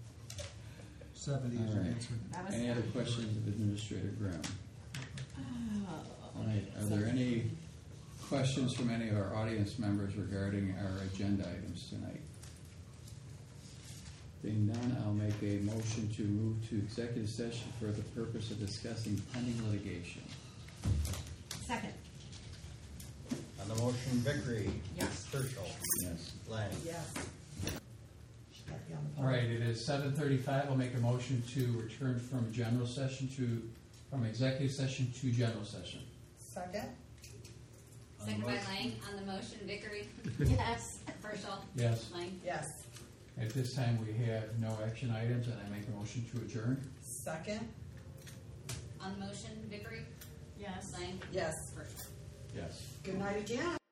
H: 70
A: All
H: is your
A: right.
H: answer.
E: That was
A: Any other
E: fun.
A: questions of Administrator Graham?
C: Oh.
A: All right, are there any questions from any of our audience members regarding our agenda items tonight? Being none, I'll make a motion to move to executive session for the purpose of discussing pending litigation.
E: Second.
G: On the motion, Vickery.
E: Yes.
G: Herschel.
A: Yes.
G: Lang.
C: Yes. Gotta be on the
A: All right, it is 7:35. I'll make a motion to return from executive session to general session.
C: Second?
K: Second by Lang. On the motion, Vickery? Yes. Herschel?
A: Yes.
K: Lang?
C: Yes.
A: At this time, we have no action items, and I make a motion to adjourn.
C: Second?
K: On the motion, Vickery?
E: Yes.
K: Lang?
C: Yes.
K: Herschel?
A: Yes.
C: Good night again.